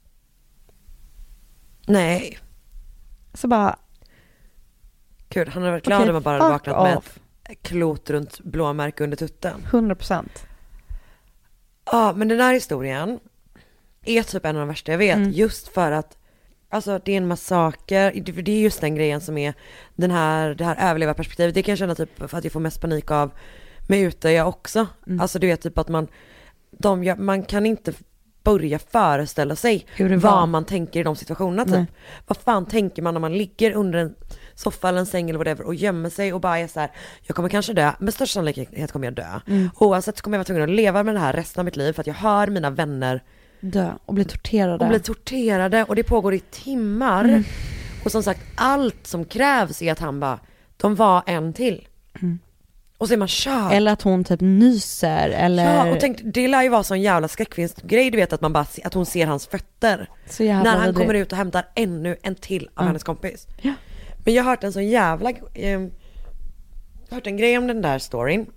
Nej. Så bara... Gud, han hade varit glad okay, om man bara hade vaknat med ett klot runt blåmärke under tutten. hundra procent. Ja, men den här historien är typ en av de värsta jag vet. Mm. Just för att alltså det är en massaker, det är just den grejen som är den här, det här överlevarperspektivet. Det kan jag känna typ för att jag får mest panik av med ute jag också. Mm. Alltså du vet typ att man, de, man kan inte börja föreställa sig vad man tänker i de situationerna typ. Nej. Vad fan tänker man när man ligger under en soffa eller en säng eller whatever och gömmer sig och bara är så här, jag kommer kanske dö, med största sannolikhet kommer jag dö. Mm. Oavsett så kommer jag vara tvungen att leva med det här resten av mitt liv för att jag hör mina vänner dö och bli torterade. Och bli torterade och det pågår i timmar. Mm. Och som sagt, allt som krävs är att han bara, de var en till. Mm. Och så är man kört. Eller att hon typ nyser eller... Ja, och tänk, det lär ju vara sån jävla skräckfilmsgrej, du vet att man bara, att hon ser hans fötter. Så jävla när han det. kommer ut och hämtar ännu en till av mm. hennes kompis. Ja. Men jag har hört en sån jävla, eh, jag har hört en grej om den där storyn.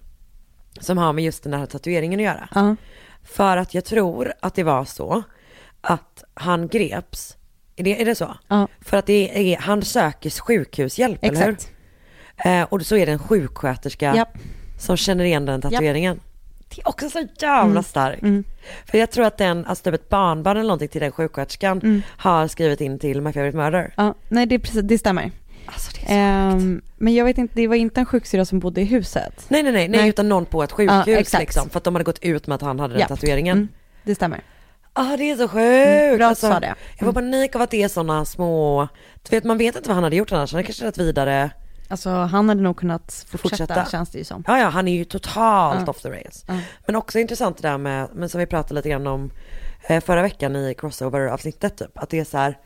Som har med just den här tatueringen att göra. Uh. För att jag tror att det var så att han greps. Är det, är det så? Uh. För att det är, han söker sjukhushjälp, exakt. Eller hur? Eh, och så är det en sjuksköterska yep. som känner igen den tatueringen. Yep. Det är också så jävla mm. starkt. Mm. För jag tror att den, alltså typ ett barnbarn eller någonting till den sjuksköterskan mm. har skrivit in till My Favorite Murder. Ja, nej det, precis, det stämmer. Alltså det är så um, men jag vet inte, det var inte en sjuksyrra som bodde i huset. Nej nej nej, nej, nej. utan någon på ett sjukhus ja, liksom. För att de hade gått ut med att han hade den yep. tatueringen. Mm. Det stämmer. Ah, det är så sjukt. Mm, bra alltså, sa det. Mm. Jag var panik av att det är sådana små, du vet man vet inte vad han hade gjort annars. Han hade kanske rätt vidare. Alltså han hade nog kunnat fortsätta, fortsätta. Känns det ju som. Ja ja, han är ju totalt uh. off the rails. Uh. Men också intressant det där med, men som vi pratade lite grann om eh, förra veckan i crossover-avsnittet typ. Att det är så här,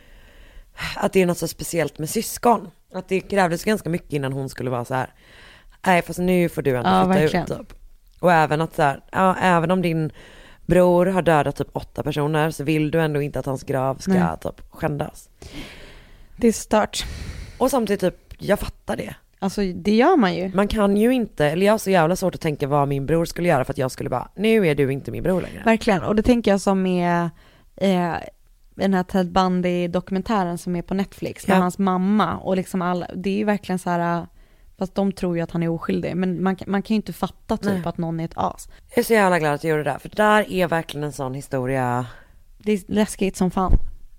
att det är något så speciellt med syskon. Att det krävdes ganska mycket innan hon skulle vara så här, nej fast nu får du ändå ja, flytta verkligen. ut typ. Och även att så här, ja, även om din bror har dödat typ åtta personer så vill du ändå inte att hans grav ska nej. typ skändas. Det är stört. Och samtidigt typ, jag fattar det. Alltså det gör man ju. Man kan ju inte, eller jag har så jävla svårt att tänka vad min bror skulle göra för att jag skulle bara, nu är du inte min bror längre. Verkligen, och det tänker jag som är eh, den här Ted Bundy-dokumentären som är på Netflix med ja. hans mamma och liksom alla, det är ju verkligen så här, fast de tror ju att han är oskyldig, men man, man kan ju inte fatta typ Nej. att någon är ett as. Jag är så jävla glad att jag gjorde det där, för det där är verkligen en sån historia. Det är läskigt som fan.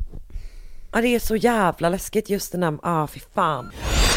Ja, det är så jävla läskigt just den där, ah fy fan.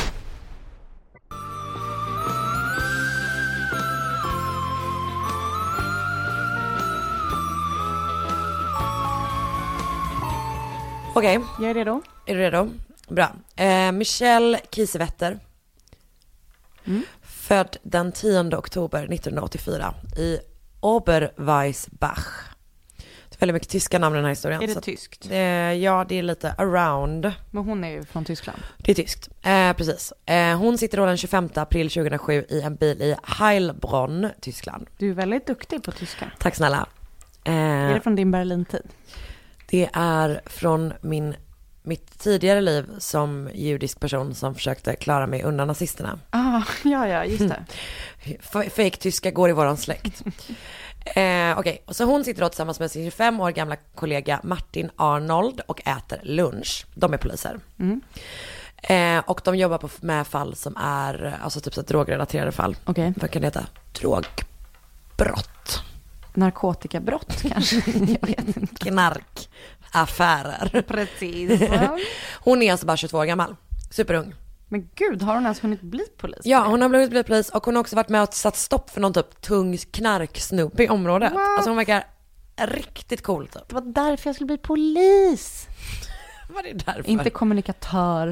Okej. Okay. Jag är redo. Är du redo? Bra. Eh, Michelle Kiesewetter. Mm. Född den tionde oktober nittonhundraåttiofyra i Oberweisbach. Det är väldigt mycket tyska namn i den här historien. Är det så tyskt? Att, eh, ja, det är lite around. Men hon är ju från Tyskland. Det är tyskt. Eh, precis. Eh, hon sitter då den tjugofemte april tjugohundrasju i en bil i Heilbronn, Tyskland. Du är väldigt duktig på tyska. Tack snälla. Eh, är det från din Berlin-tid? Det är från min, mitt tidigare liv som judisk person som försökte klara mig undan nazisterna. Ah, ja, ja, just det. F- Fake-tyska går i våran släkt. eh, Okej, okay. Så hon sitter då tillsammans med sin tjugofem år gamla kollega Martin Arnold och äter lunch. De är poliser. Mm. Eh, och de jobbar på, med fall som är, alltså typ så drogrelaterade fall. Okay. Vad kan det heta? Drogbrott. Narkotikabrott kanske, jag vet inte. Knarkaffärer. Precis. Hon är alltså bara tjugotvå år gammal, superung. Men gud, har hon ens hunnit bli polis? Ja, hon har blivit, blivit polis och hon har också varit med och satt stopp för någon typ tung knarksnubbe i området. What? Alltså hon verkar riktigt cool typ. Det var därför jag skulle bli polis. Vad är det därför? Inte kommunikatör.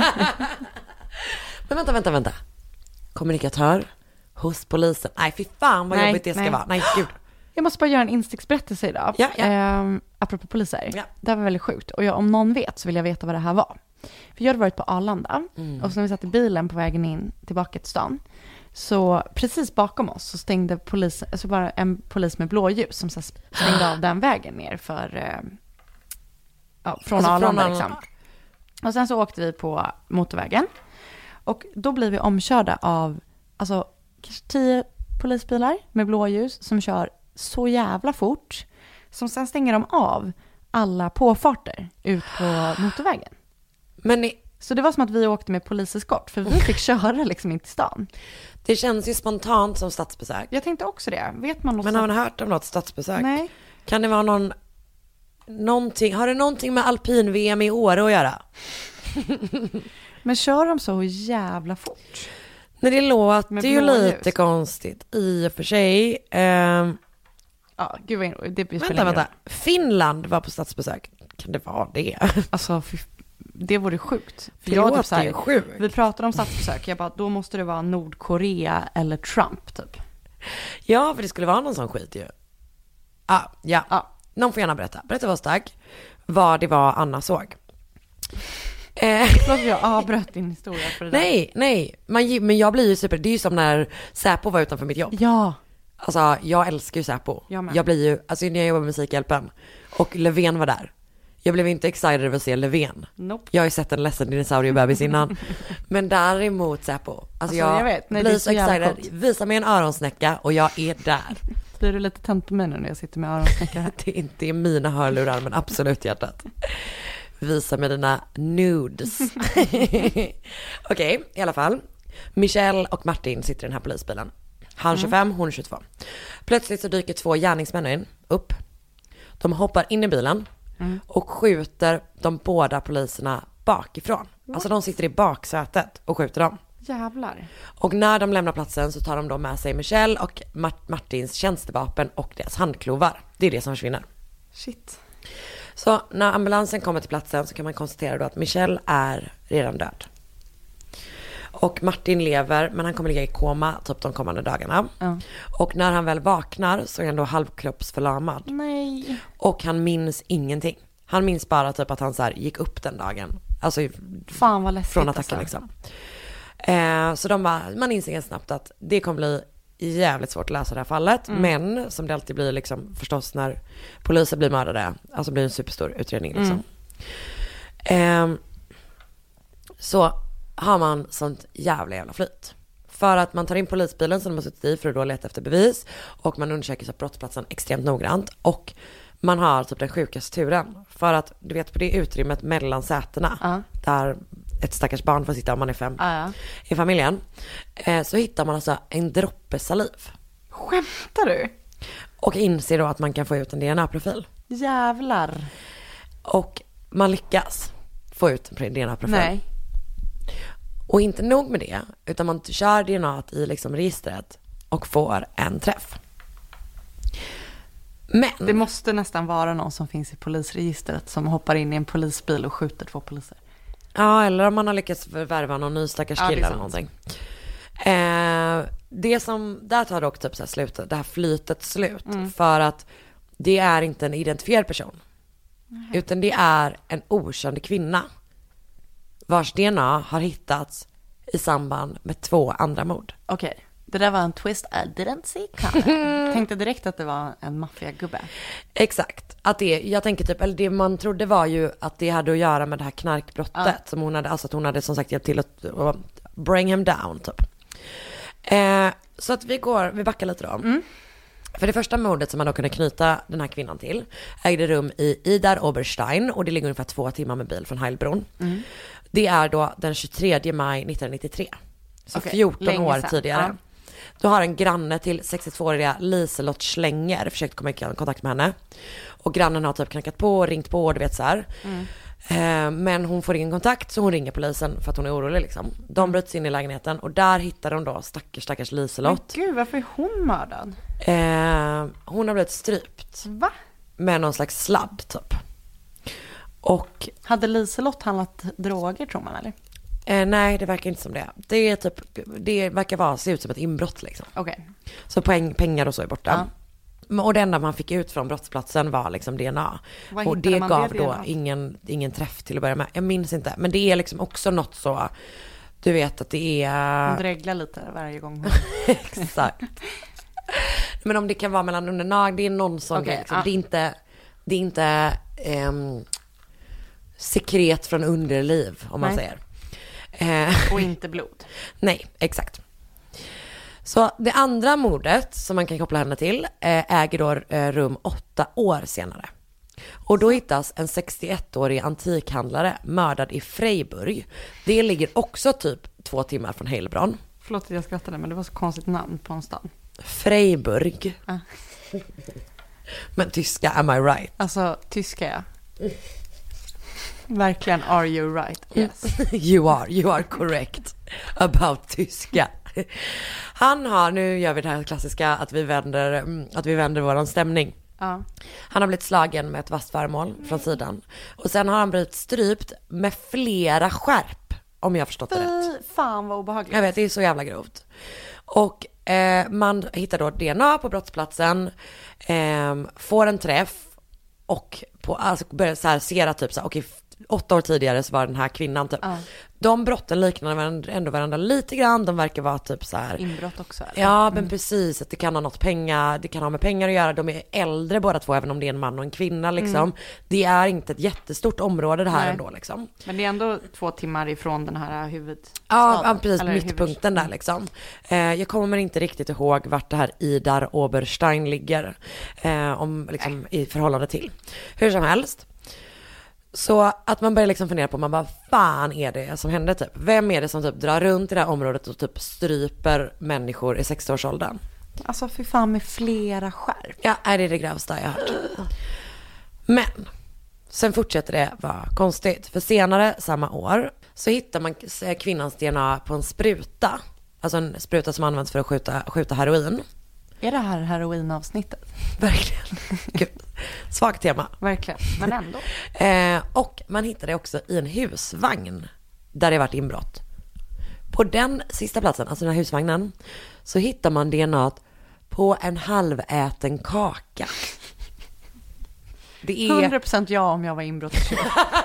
Men vänta, vänta, vänta. Kommunikatör hos polisen. Nej, fy fan vad nej, jobbigt det ska nej. vara. Nej, gud. Jag måste bara göra en insticksberättelse idag. Ja, ja. Eh, apropå poliser. Ja. Det här var väldigt sjukt. Och jag, om någon vet så vill jag veta vad det här var. För jag hade varit på Arlanda. Mm. Och så när vi satt i bilen på vägen in tillbaka till stan. Så precis bakom oss så stängde polisen, alltså bara en polis med blåljus som så stängde av den vägen ner för, eh, ja, från alltså Arlanda från liksom. Och sen så åkte vi på motorvägen. Och då blir vi omkörda av, alltså kanske tio polisbilar med blåljus som kör så jävla fort. Som sen stänger de av alla påfarter ut på motorvägen. Men ni... Så det var som att vi åkte med poliseskort. För vi fick köra liksom in till stan. Det känns ju spontant som stadsbesök. Jag tänkte också det. Vet man något? Men har man hört om något stadsbesök? Nej. Kan det vara någon... Någonting... Har det någonting med alpin-V M i Åre att göra? Men kör de så jävla fort? Nej, det låter ju lite konstigt i och för sig. Um, ja, gud vad det blir Vänta, vänta. Finland var på statsbesök. Kan det vara det? Alltså, det vore sjukt. För det jag låter typ så här, ju sjukt. Vi pratade om statsbesök. Jag bara, då måste det vara Nordkorea eller Trump typ. Ja, för det skulle vara någon sån skit ju. Ah, ja. Ja. Någon får gärna berätta. Berätta vad stack. Vad det var Anna såg. Eh, Förlåt, jag avbröt din historia för det där. nej, nej. Man, men jag blir ju super... Det är ju som när Säpo var utanför mitt jobb. Ja. Alltså, jag älskar ju Säpo. Jag med. Jag blir ju... Alltså, när jag jobbar med Musikhjälpen och Löfven var där. Jag blev inte excited över att se Löfven. Nope. Jag har ju sett en ledsen dinosauriebebis innan. Men däremot Säpo. Alltså, Alltså, jag, jag vet. Nej, blir det är så så jävla excited. coolt. Visa mig en öronsnäcka och jag är där. Blir du lite tänd på mig nu när jag sitter med öronsnäckare här? Det är inte mina hörlurar, men absolut hjärtat. Visa mig dina nudes. Okej, okay, i alla fall. Michelle och Martin sitter i den här polisbilen. Han tjugofem, mm. hon tjugotvå. Plötsligt så dyker två gärningsmän in, upp. De hoppar in i bilen mm. och skjuter de båda poliserna bakifrån. What? Alltså de sitter i baksätet och skjuter dem. Jävlar. Och när de lämnar platsen så tar de då med sig Michelle och Mart- Martins tjänstevapen och deras handklovar. Det är det som försvinner. Shit. Så när ambulansen kommer till platsen så kan man konstatera då att Michelle är redan död. Och Martin lever, men han kommer ligga i koma typ de kommande dagarna. Ja. Och när han väl vaknar så är han då halvkroppsförlamad. Nej. Och han minns ingenting. Han minns bara typ att han så här gick upp den dagen. Alltså fan vad läskigt, från attacken alltså. Liksom. Eh, så de bara, man inser snabbt att det kommer bli jävligt svårt att lösa det här fallet. Mm. Men som det alltid blir liksom, förstås när poliser blir mördade, alltså blir en superstor utredning liksom. Mm. Eh, så har man sånt jävla jävla flyt. För att man tar in polisbilen som de har suttit i för att då leta efter bevis. Och man undersöker så brottsplatsen extremt noggrant. Och man har typ den sjukaste turen. För att du vet på det utrymmet mellan sätena. Uh. Där ett stackars barn får sitta om man är fem. Uh. I familjen. Eh, så hittar man alltså en droppe saliv. Skämtar du? Och inser då att man kan få ut en D N A-profil. Jävlar. Och man lyckas få ut en D N A-profil. Nej. Och inte nog med det, utan man kör D N A i liksom registret och får en träff. Men det måste nästan vara någon som finns i polisregistret som hoppar in i en polisbil och skjuter två poliser. Ja, eller om man har lyckats värva någon ny stackars kille ja, eller någonting. Eh, det som, där tar dock typ så här slutet, det här flytet slut. Mm. För att det är inte en identifierad person. Mm. Utan det är en okänd kvinna. Vars D N A har hittats i samband med två andra mord. Okej, okay. Det där var en twist I didn't see coming. Tänkte direkt att det var en maffiagubbe. Exakt. Att det, jag tänker typ, eller det man trodde var ju att det hade att göra med det här knarkbrottet. Ja. Som hon hade, alltså att hon hade som sagt hjälpt till att, att bring him down typ. Eh, så att vi går, vi backar lite då. Mm. För det första mordet som man då kunde knyta den här kvinnan till ägde rum i Idar Oberstein och det ligger ungefär två timmar med bil från Heilbronn. Mm. Det är då den tjugotredje maj nittonhundranittiotre. Så okay, fjorton år sedan. Tidigare. Ja. Då har en granne till sextiotvååriga Liselott Schlenger försökt komma i kontakt med henne. Och grannen har typ knackat på och ringt på och du vet så här. Mm. Eh, men hon får ingen kontakt så hon ringer polisen för att hon är orolig liksom. De bryts in i lägenheten och där hittar de då stackars, stackars Liselott. Men gud, varför är hon mördad? Eh, hon har blivit strypt. Va? Med någon slags sladd typ. Och hade Liselott handlat droger tror man eller? Eh, nej, det verkar inte som det. Det är typ, det verkar vara, se ut som ett inbrott liksom. Okej. Okay. Så poäng, pengar och så är borta. Ja. Och det enda man fick ut från brottsplatsen var liksom D N A. Vad och det gav det då ingen, ingen träff till att börja med. Jag minns inte. Men det är liksom också något så, du vet att det är... Hon dreglar lite varje gång hon... Exakt. Men om det kan vara mellan undernag, det är någon sån okay, grej. Liksom. ja. Det är inte, det är inte um, sekret från underliv om man nej. säger. Och inte blod. Nej, exakt. Så det andra mordet som man kan koppla henne till äger då rum åtta år senare. Och då hittas en sextioettårig antikhandlare mördad i Freiburg. Det ligger också typ två timmar från Heilbronn. Förlåt att jag skrattade men det var så konstigt namn på en stad. Freiburg. Ah. Men tyska, am I right? Alltså tyska ja. Verkligen, are you right? Yes. You are, you are correct about tyska. Han har, nu gör vi det här klassiska att vi vänder, att vi vänder våran stämning. Ja. Han har blivit slagen med ett vasst föremål från sidan. Och sen har han blivit strypt med flera skärp, om jag har förstått det rätt. Fan vad obehagligt. Jag vet, det är så jävla grovt. Och eh, man hittar då D N A på brottsplatsen, eh, får en träff. och på, alltså började så här se att typ så här, okej, åtta år tidigare så var den här kvinnan typ. Ja. De brotten liknar varandra, ändå varandra lite grann. De verkar vara typ så här. Inbrott också. Eller? Ja, men mm. precis. Att det kan ha något pengar. Det kan ha med pengar att göra. De är äldre båda två, även om det är en man och en kvinna liksom. Mm. Det är inte ett jättestort område det här. Nej. Ändå liksom. Men det är ändå två timmar ifrån den här huvudstaden. Ja, ja precis. Mittpunkten där liksom. Eh, jag kommer inte riktigt ihåg vart det här Idar Oberstein ligger. Eh, om, liksom, i förhållande till. Hur som helst. Så att man börjar liksom fundera på, man bara, fan är det som händer typ? Vem är det som typ drar runt i det här området och typ stryper människor i sextioårsåldern? Alltså för fan med flera skärp. Ja, är det det grövsta jag hört. Men sen fortsätter det vara konstigt. För senare samma år så hittar man kvinnans D N A på en spruta. Alltså en spruta som används för att skjuta, skjuta heroin. Är det här heroinavsnittet? Verkligen. Gud. Svagt tema. Verkligen, men ändå. eh, och man hittade också i en husvagn där det varit inbrott. På den sista platsen, alltså den här husvagnen, så hittar man D N A på en halväten kaka. Det är hundra procent ja om jag var inbrottstjuv.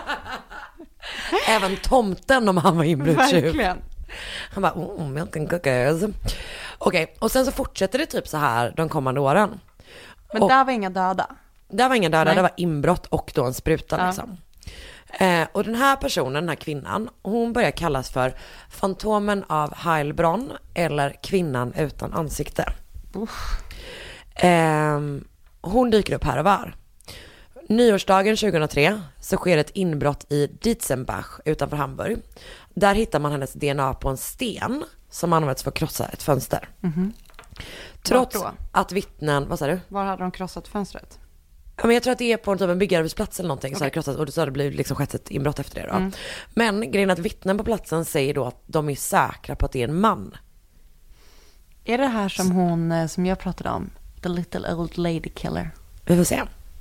Även tomten om han var inbrottstjuv. Verkligen. Han bara, oh, milk and cookies. Okej, okay, och sen så fortsätter det typ så här de kommande åren. Men och där var inga döda? Där var inga döda, Nej. Det var inbrott och då en spruta ja. liksom. Eh, och den här personen, den här kvinnan, hon börjar kallas för Fantomen av Heilbronn eller kvinnan utan ansikte. Eh, hon dyker upp här och var. Nyårsdagen tjugohundratre så sker ett inbrott i Dietzenbach utanför Hamburg. Där hittar man hennes D N A på en sten som används för att krossa ett fönster. Mm-hmm. Trots att vittnen, vad sa du? Var hade de krossat fönstret? Ja, men jag tror att det är på en, typ en byggarbetsplats eller någonting. Okay. Så har det krossat, och så har det blivit liksom skett ett inbrott efter det då. Mm. Men grejen är att vittnen på platsen säger då att de är säkra på att det är en man. Är det här som hon, som jag pratade om? The little old lady killer. Vi får se.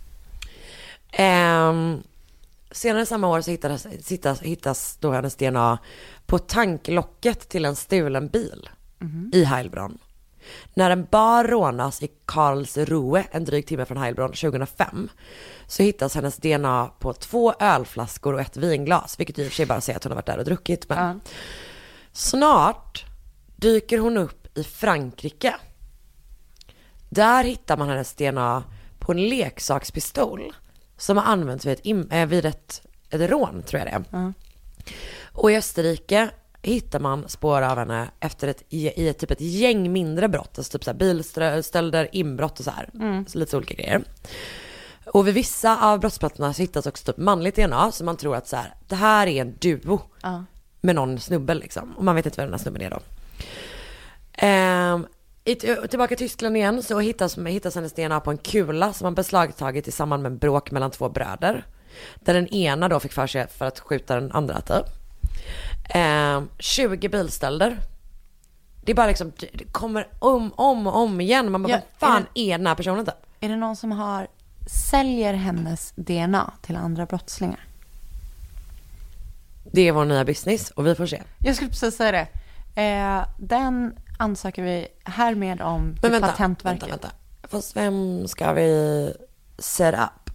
Um, senare samma år så hittas, hittas, hittas då hennes D N A på tanklocket till en stulen bil mm-hmm. i Heilbronn. När en bar rånas i Karlsruhe en dryg timme från Heilbronn tjugohundrafem så hittas hennes D N A på två ölflaskor och ett vinglas, vilket i och för sig bara säger att hon har varit där och druckit. Men mm. snart dyker hon upp i Frankrike. Där hittar man hennes D N A på en leksakspistol som har använts vid ett, äh, vid ett, ett rån, tror jag det är. Mm. Och i Österrike hittar man spår av henne efter ett, i, i ett, typ ett gäng mindre brott. Alltså typ så här bilstölder, inbrott och så här. Mm. Så lite så olika grejer. Och vid vissa av brottsplatserna så hittas också typ manligt D N A. Så man tror att så här, det här är en duo uh. med någon snubbe liksom. Och man vet inte vem den här snubben är då. Ehm, i, tillbaka till Tyskland igen så hittas, hittas hennes D N A på en kula som man beslagtagit i samband med en bråk mellan två bröder. Där den ena då fick för sig för att skjuta den andra typ. Eh, tjugo bilstölder. Det är bara liksom, det kommer om, om och om igen. Man bara, ja, vad fan är, det, är den här personen typ? Är det någon som har, säljer hennes D N A till andra brottslingar? Det är vår nya business och vi får se. Jag skulle precis säga det. Eh, den ansöker vi härmed om till Men vänta, Patentverket. vänta, vänta. Fast vem ska vi set up?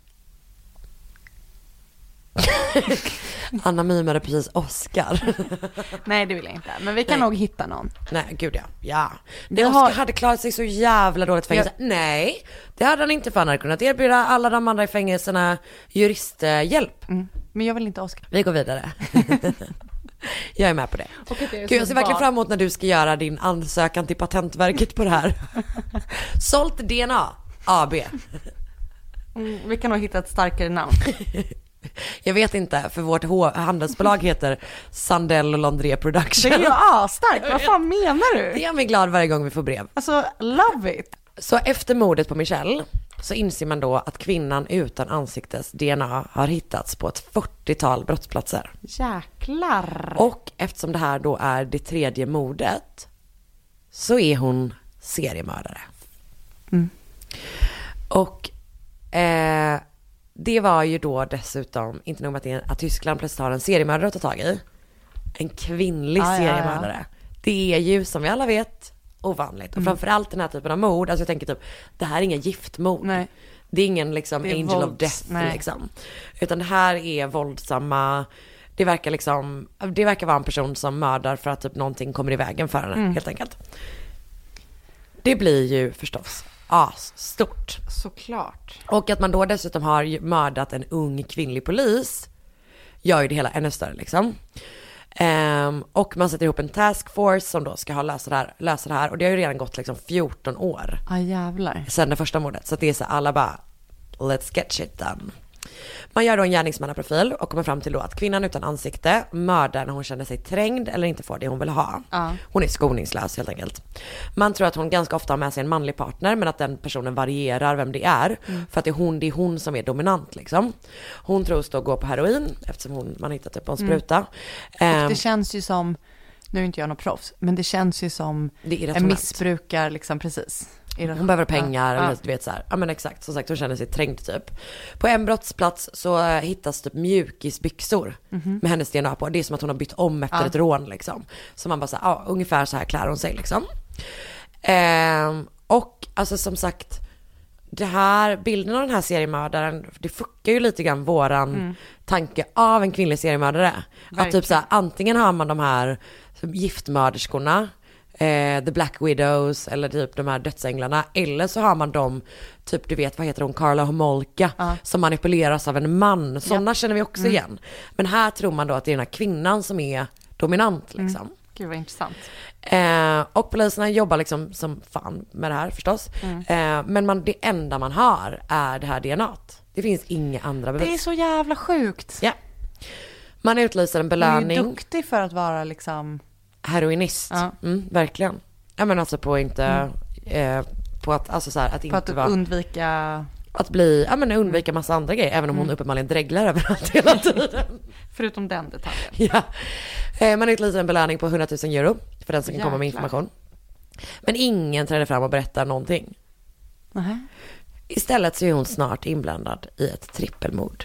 Anna mimade precis Oscar. Nej, det vill jag inte. Men vi kan Nej. nog hitta någon. Nej, gud ja. Ja. Det har... Oscar hade klarat sig så jävla dåligt fängelse. Ja. Nej, det hade han inte, för han hade kunnat erbjuda alla de andra i fängelserna juristhjälp. Mm. Men jag vill inte Oscar. Vi går vidare. Jag är med på det. Okay, det Gud, jag ser verkligen fram emot när du ska göra din ansökan till Patentverket på det här. Sålt D N A A B. Mm, vi kan nog hitta ett starkare namn. Jag vet inte, för vårt H- handelsbolag heter Sandell och Londré Production. Det är ju astarkt, vad fan menar du? Det gör mig glad varje gång vi får brev. Alltså, love it. Så efter mordet på Michelle så inser man då att kvinnan utan ansiktes D N A har hittats på ett fyrtiotal brottsplatser. Jäklar. Och eftersom det här då är det tredje mordet så är hon seriemördare. Mm. Och eh, det var ju då dessutom, inte nog med att, det är, att Tyskland plötsligt har en seriemördare att ta tag i. En kvinnlig ah, seriemördare. Ja, ja. Det är ju, som vi alla vet, ovanligt. Och mm. framförallt den här typen av mord, alltså jag tänker typ, det här är inga giftmord. Nej. Det är ingen liksom är angel vålds, of death nej. liksom. Utan det här är våldsamma, det verkar liksom, det verkar vara en person som mördar för att typ någonting kommer i vägen för henne, mm. helt enkelt. Det blir ju förstås as stort. Såklart. Och att man då dessutom har mördat en ung kvinnlig polis gör ju det hela ännu större liksom. Um, och man sätter ihop en taskforce som då ska ha lösa det här, lösa det här. Och det har ju redan gått liksom fjorton år. Ah, jävlar. Sen det första mordet. Så att det är så alla bara, let's get shit done. Man gör då en gärningsmannaprofil och kommer fram till då att kvinnan utan ansikte mördar när hon känner sig trängd eller inte får det hon vill ha. Ja. Hon är skoningslös helt enkelt. Man tror att hon ganska ofta har med sig en manlig partner, men att den personen varierar vem det är. Mm. För att det är, hon, det är hon som är dominant liksom. Hon tros då gå på heroin eftersom hon, man hittat typ på en spruta. Mm. Och det känns ju som, nu är inte jag någon proffs, men det känns ju som en missbrukar liksom, precis. Hon behöver pengar, ja. Eller du vet så här. Ja men exakt, som sagt hon känner sig trängd typ. På en brottsplats så hittas typ mjukisbyxor mm-hmm. med hennes D N A på. Det är som att hon har bytt om efter ja. ett rån liksom. Så man bara så här, ja ungefär så här klär hon sig liksom. Ehm, och alltså som sagt, det här, bilden av den här seriemördaren, det fuckar ju lite grann våran mm. tanke av en kvinnlig seriemördare. Verkligen. Att typ så här, antingen har man de här giftmörderskorna, Eh, The Black Widows eller typ de här dödsänglarna, eller så har man dem typ, du vet vad heter hon, Karla Homolka uh. som manipuleras av en man. Sådana ja. känner vi också mm. igen. Men här tror man då att det är den här kvinnan som är dominant liksom. Mm. Gud vad intressant. Eh, och poliserna jobbar liksom som fan med det här förstås. Mm. Eh, men man, det enda man har är det här D N A-t. Det finns inga andra bevis. Det är så jävla sjukt. Ja. Man utlyser en belöning. Man är ju duktig för att vara liksom heroinist, ja. mm, verkligen. Ja men alltså på inte mm. eh, på att alltså så här, att på inte att vara, undvika att bli, ja men undvika massa andra grejer, även om mm. hon uppenbarligen dreglar överallt hela tiden. Förutom den detaljen. Ja. Eh, man utlyser en belöning på hundratusen euro för den som kan komma med information. Men ingen träder fram och berättar någonting. Uh-huh. Istället så är hon snart inblandad i ett trippelmord.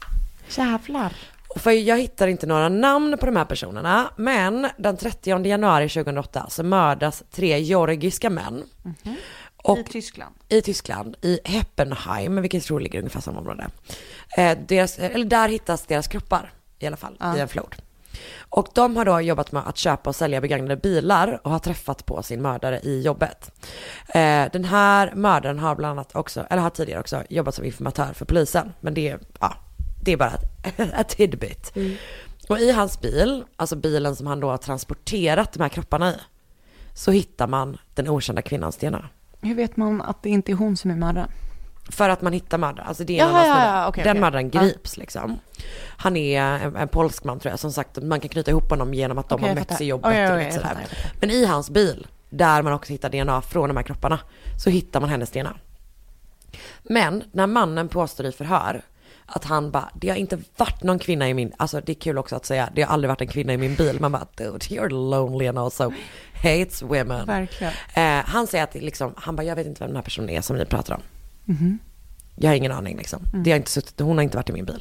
Jävlar. För jag hittar inte några namn på de här personerna, men den trettionde januari tjugohundraåtta så mördas tre georgiska män. Mm-hmm. Och I Tyskland? I Tyskland, i Heppenheim, vilket jag tror ligger ungefär samma område. Eh, deras, eller där hittas deras kroppar i alla fall, ja. i en flod. Och de har då jobbat med att köpa och sälja begagnade bilar och har träffat på sin mördare i jobbet. Eh, den här mördaren har bland annat också, eller har tidigare också jobbat som informatör för polisen, men det är, ja, det är bara ett tidbit. Mm. Och i hans bil, alltså bilen som han då har transporterat de här kropparna i, så hittar man den okända kvinnans D N A. Hur vet man att det inte är hon som är mördaren? För att man hittar mördaren. Alltså det är Jaha, ja, ja, okay, den okay. mördaren grips ja. liksom. Han är en, en polsk man tror jag. Som sagt, man kan knyta ihop honom genom att de okay, har mötts i jobbet. Okay, och okay, lite sådär. fattar, Men i hans bil, där man också hittar D N A från de här kropparna, så hittar man hennes D N A. Men när mannen påstår i förhör att han bara, det har inte varit någon kvinna i min, alltså det är kul också att säga, det har aldrig varit en kvinna i min bil. Man bara, dude, you're lonely and also hates women. Verkligen. Eh, han säger att liksom, han bara, jag vet inte vem den här personen är som ni pratar om. Mm-hmm. Jag har ingen aning liksom. Mm. Det har inte suttit, hon har inte varit i min bil.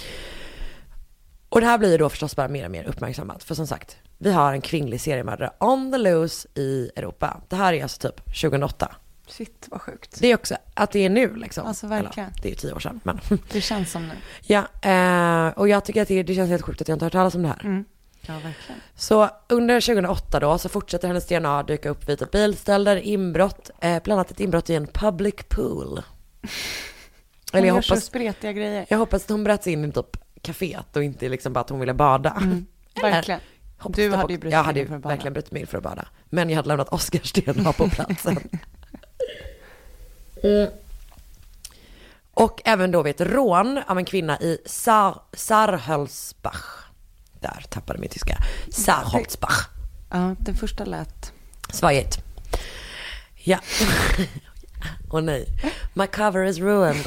Och det här blir då förstås bara mer och mer uppmärksammat. För som sagt, vi har en kvinnlig seriemördare on the loose i Europa. Det här är alltså typ tjugohundraåtta. Shit, vad sjukt. Det är också att det är nu liksom. Alltså verkligen. Eller, det är ju tio år sedan. Men. Det känns som nu. Ja, eh, och jag tycker att det, det känns helt sjukt att jag inte har hört talas om det här. Mm. Ja, verkligen. Så under tjugohundraåtta då så fortsätter hennes D N A dyka upp vid bilstölder, inbrott, eh, bland annat ett inbrott i en public pool. Eller jag hoppas, spretiga grejer. Jag hoppas att hon bröt in i typ kaféet och inte liksom bara att hon ville bada. Mm, verkligen. Eller, du hade ju brutit jag hade in för att bada. verkligen brutit mig in för att bada. Men jag hade lämnat Oscars D N A på platsen. mm. Och även då vid ett rån av en kvinna i Sar- Sarholzbach. Där tappade min tyska. Sarholzbach. Ja, den första lät svajigt. Ja. Åh oh, nej. My cover is ruined.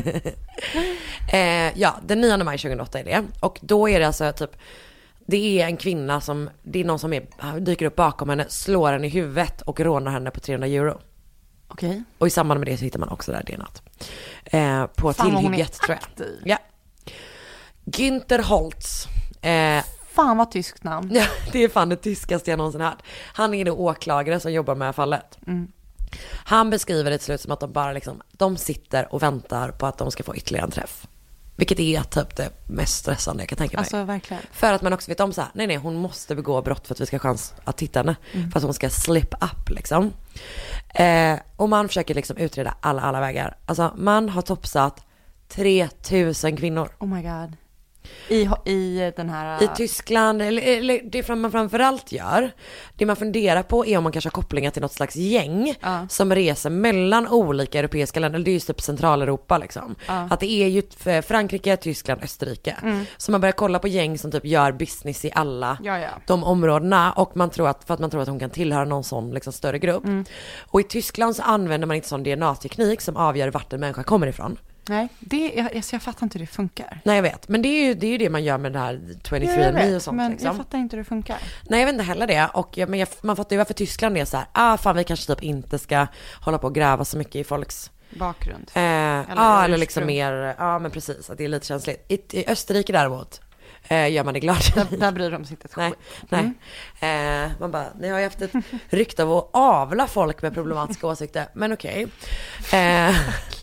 eh, ja, den nionde maj tjugohundraåtta är det. Och då är det alltså typ, det är en kvinna som, det är någon som är, dyker upp bakom henne, slår henne i huvudet och rånar henne på trehundra euro. Okej. Okay. Och i samband med det så hittar man också det här D N A-t. Eh, på fan, tillhygget tror jag. Ja. Günther Holtz. Eh, fan vad tyskt namn. Ja, det är fan det tyskaste jag någonsin hört. Han är då åklagare som jobbar med fallet. Mm. Han beskriver det till slut som att de bara liksom, de sitter och väntar på att de ska få ytterligare en träff. Vilket är typ det mest stressande jag kan tänka mig. Alltså verkligen. För att man också vet om så här, nej nej, hon måste begå brott för att vi ska ha chans att hitta henne. Mm. För att hon ska slip up liksom. Eh, och man försöker liksom utreda alla, alla vägar. Alltså man har topsat tre tusen kvinnor. Oh my god. I, I den här... I Tyskland, eller, eller det man framförallt gör, det man funderar på är om man kanske har kopplingar till något slags gäng uh. som reser mellan olika europeiska länder, det är ju typ Centraleuropa liksom. Uh. Att det är ju Frankrike, Tyskland, Österrike. Mm. Så man börjar kolla på gäng som typ gör business i alla ja, ja. de områdena, och man tror att, för att man tror att hon kan tillhöra någon sån liksom större grupp. Mm. Och i Tyskland så använder man inte sån D N A-teknik som avgör vart en människa kommer ifrån. Nej, det, jag, alltså jag fattar inte hur det funkar. Nej jag vet, men det är ju det, är ju det man gör med det här tjugotre and me och sånt. Men liksom. jag fattar inte hur det funkar. Nej jag vet inte heller det, och jag, men jag, man fattar ju varför Tyskland är så här, ah fan vi kanske typ inte ska hålla på och gräva så mycket i folks bakgrund. Eh, eller, ah, eller liksom mer, ja ah, men precis, att det är lite känsligt. I, i Österrike däremot eh, gör man det glad. Där, där bryr de sig inte. Nej, nej. Mm. Eh, man bara, ni har ju haft ett rykte av att avla folk med problematiska åsikter, men okej. Okay. Eh,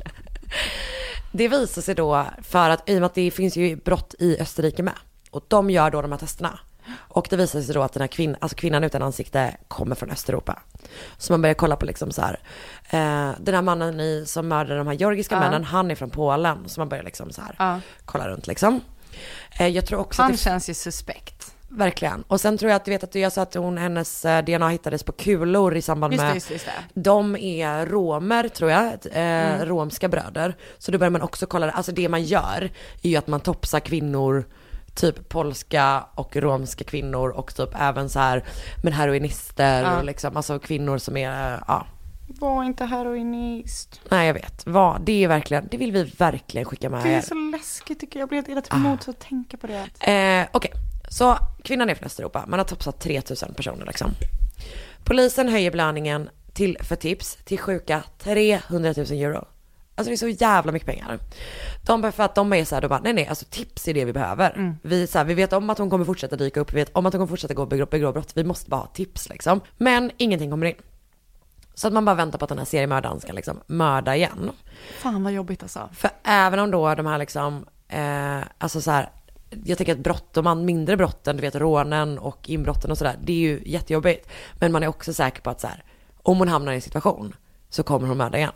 Det visar sig då, för att i och med att det finns ju brott i Österrike med, och de gör då de här testerna, och det visar sig då att den här kvinnan, alltså kvinnan utan ansikte kommer från Östeuropa. Så man börjar kolla på liksom så här, eh, den här mannen i, som mördade de här georgiska uh. männen, han är från Polen, så man börjar liksom så här uh. kolla runt liksom. Eh, jag tror också han att det, känns ju suspekt. Verkligen. Och sen tror jag att du vet att jag sa att hon, hennes D N A hittades på kulor i samband just med, det, just det, just det. De är romer tror jag, eh, mm. romska bröder. Så då börjar man också kolla, alltså det man gör är ju att man topsar kvinnor, typ polska och romska kvinnor, och typ även så här med heroinister, ja. Liksom, alltså kvinnor som är, ja. Var inte heroinist. Nej jag vet, vad, det är verkligen, det vill vi verkligen skicka med. Det är så läskigt tycker jag, jag blir helt illa emot att tänka på det. Eh, Okej. Okay. Så kvinnan är från Östeuropa, man har topsat tre tusen personer liksom. Polisen höjer belöningen till, för tips till sjuka trehundratusen euro. Alltså det är så jävla mycket pengar. De, för att de är så här, de bara, nej nej, alltså tips är det vi behöver. Mm. Vi, så här, vi vet om att hon kommer fortsätta dyka upp, vi vet om att hon kommer fortsätta gå och begå, begå brott, vi måste bara ha tips liksom. Men ingenting kommer in. Så att man bara väntar på att den här seriemördaren ska liksom mörda igen. Fan vad jobbigt alltså. För även om då de här liksom, eh, alltså så här, jag tänker att brott, de mindre brotten, du vet rånen och inbrotten och sådär, det är ju jättejobbigt. Men man är också säker på att så här, om hon hamnar i en situation så kommer hon mörda igen.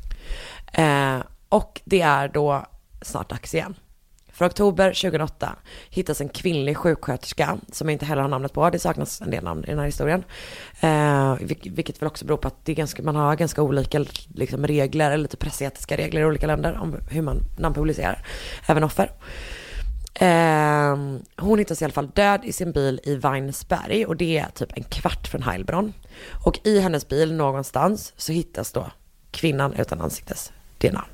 Eh, och det är då snart dags igen. För oktober tjugohundraåtta hittas en kvinnlig sjuksköterska som jag inte heller har namnet på. Det saknas en del namn i den här historien. Eh, vilket väl också beror på att det är ganska, man har ganska olika liksom, regler, eller lite pressetiska regler i olika länder om hur man namnpublicerar även offer. Eh, hon hittas i alla fall död i sin bil i Weinsberg, och det är typ en kvart från Heilbronn. Och i hennes bil någonstans så hittas då kvinnan utan ansiktes D N A.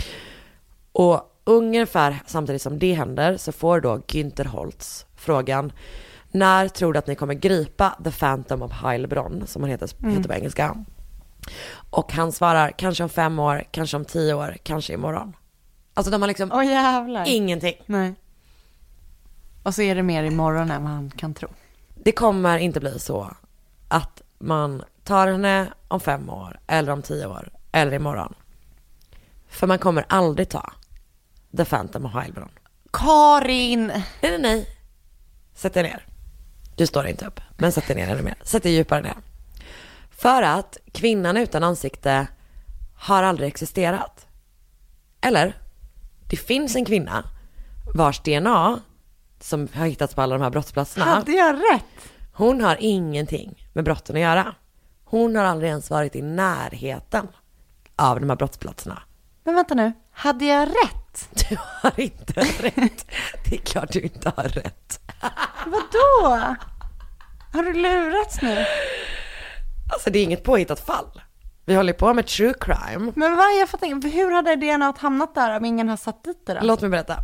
Och ungefär samtidigt som det händer så får då Günther Holtz frågan: när tror du att ni kommer gripa The Phantom of Heilbronn, som han heter, mm. heter på engelska? Och han svarar, kanske om fem år, kanske om tio år, kanske imorgon. Alltså de har liksom oh, jävlar. Ingenting. Nej. Och så är det mer imorgon än man kan tro. Det kommer inte bli så att man tar henne om fem år, eller om tio år, eller imorgon. För man kommer aldrig ta The Phantom of Heilbronn. Karin! Nej, nej, nej. Sätt dig ner. Du står inte upp, men sätt dig ner ännu mer. Sätt dig djupare ner. För att kvinnan utan ansikte har aldrig existerat. Eller, det finns en kvinna vars D N A som har hittats på alla de här brottsplatserna. Hade jag rätt? Hon har ingenting med brotten att göra. Hon har aldrig ens varit i närheten av de här brottsplatserna. Men vänta nu, hade jag rätt? Du har inte rätt. Det är klart du inte har rätt. Vadå? Har du lurats nu? Alltså det är inget påhittat fall. Vi håller på med true crime. Men vad, jag fattar inte, hur hade D N A hamnat där om ingen har satt dit det då? Låt mig berätta.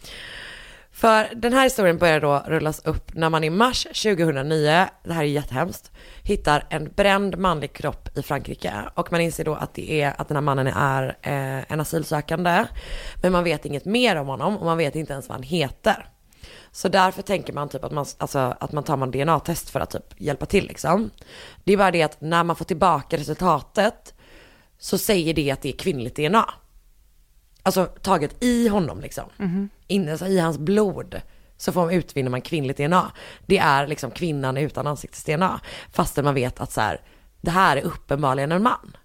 För den här historien börjar då rullas upp när man i mars tjugohundranio, det här är jättehemskt, hittar en bränd manlig kropp i Frankrike. Och man inser då att det är att den här mannen är eh, en asylsökande. Men man vet inget mer om honom och man vet inte ens vad han heter. Så därför tänker man typ att man, alltså, att man tar man D N A-test för att typ hjälpa till liksom. Det är bara det att när man får tillbaka resultatet så säger det att det är kvinnligt D N A. Alltså taget i honom liksom. Mm-hmm. Inne alltså, i hans blod så får man utvinna man kvinnligt D N A. Det är liksom kvinnan utan ansiktes D N A. Fastän man vet att så här, det här är uppenbarligen en man.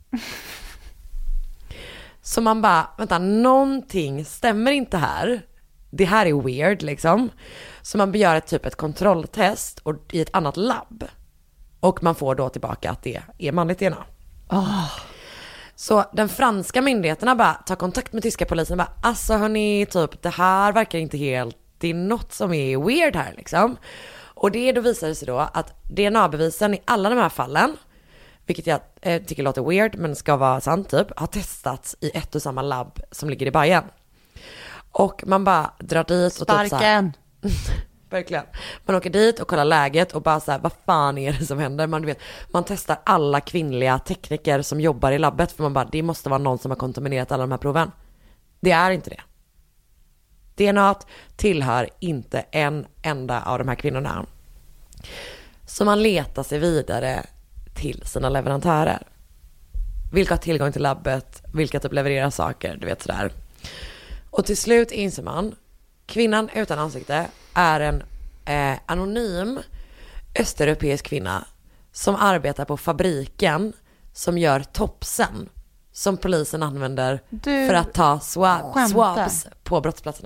Så man bara, vänta, någonting stämmer inte här. Det här är weird liksom. Så man begär ett typ ett kontrolltest och, i ett annat labb. Och man får då tillbaka att det är manligt D N A. Oh. Så den franska myndigheterna bara tar kontakt med tyska polisen och bara, alltså hörni, typ det här verkar inte helt, det är något som är weird här liksom. Och det då visar det sig då att D N A-bevisen i alla de här fallen, vilket jag eh, tycker låter weird men ska vara sant typ, har testats i ett och samma labb som ligger i Bayern. Och man bara drar dit och Sparken. typ så här, verkligen. Man åker dit och kollar läget och bara så här, vad fan är det som händer? Man, du vet, man testar alla kvinnliga tekniker som jobbar i labbet för man bara, det måste vara någon som har kontaminerat alla de här proven. Det är inte det. D N A tillhör inte en enda av de här kvinnorna. Så man letar sig vidare till sina leverantörer. Vilka har tillgång till labbet, vilka typ levererar saker, du vet sådär. Och till slut inser man, kvinnan utan ansikte är en eh, anonym östeuropeisk kvinna som arbetar på fabriken som gör topsen som polisen använder Du för att ta swab, skämtar. swabs på brottsplatserna.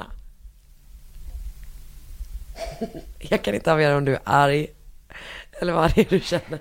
Jag kan inte avgöra om du är arg eller vad det är du känner.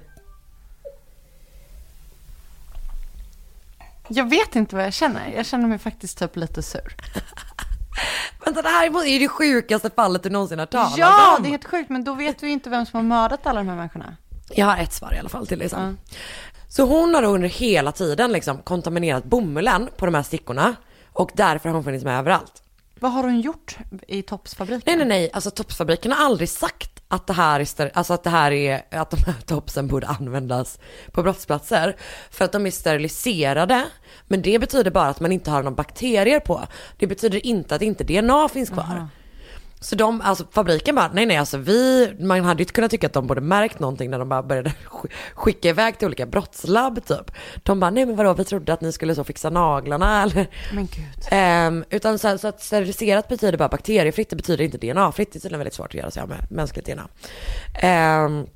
Jag vet inte vad jag känner. Jag känner mig faktiskt typ lite sur. Vänta, det här är ju det sjukaste fallet du någonsin har talat Ja, om. det är helt sjukt. Men då vet vi ju inte vem som har mördat alla de här människorna. Jag har ett svar i alla fall till dig sen. Mm. Så hon har under hela tiden liksom kontaminerat bomullen på de här stickorna. Och därför har hon funnits med överallt. Vad har hon gjort i Topsfabriken? Nej, nej, nej. Alltså Topsfabriken har aldrig sagt att det här är, ster- alltså att det här är, att de här topsen borde användas på brottsplatser. För att de är steriliserade. Men det betyder bara att man inte har någon bakterier på. Det betyder inte att inte D N A finns kvar. Aha. Så de, alltså fabriken bara, nej nej alltså vi, man hade ju inte kunnat tycka att de borde märkt någonting när de bara började skicka iväg till olika brottslabb typ. De bara, nej men vadå, vi trodde att ni skulle så fixa naglarna eller. Men gud. Um, utan så, så att steriliserat betyder bara bakteriefritt, det betyder inte D N A-fritt. Det är tydligen väldigt svårt att göra sig av med mänskligt D N A. Um,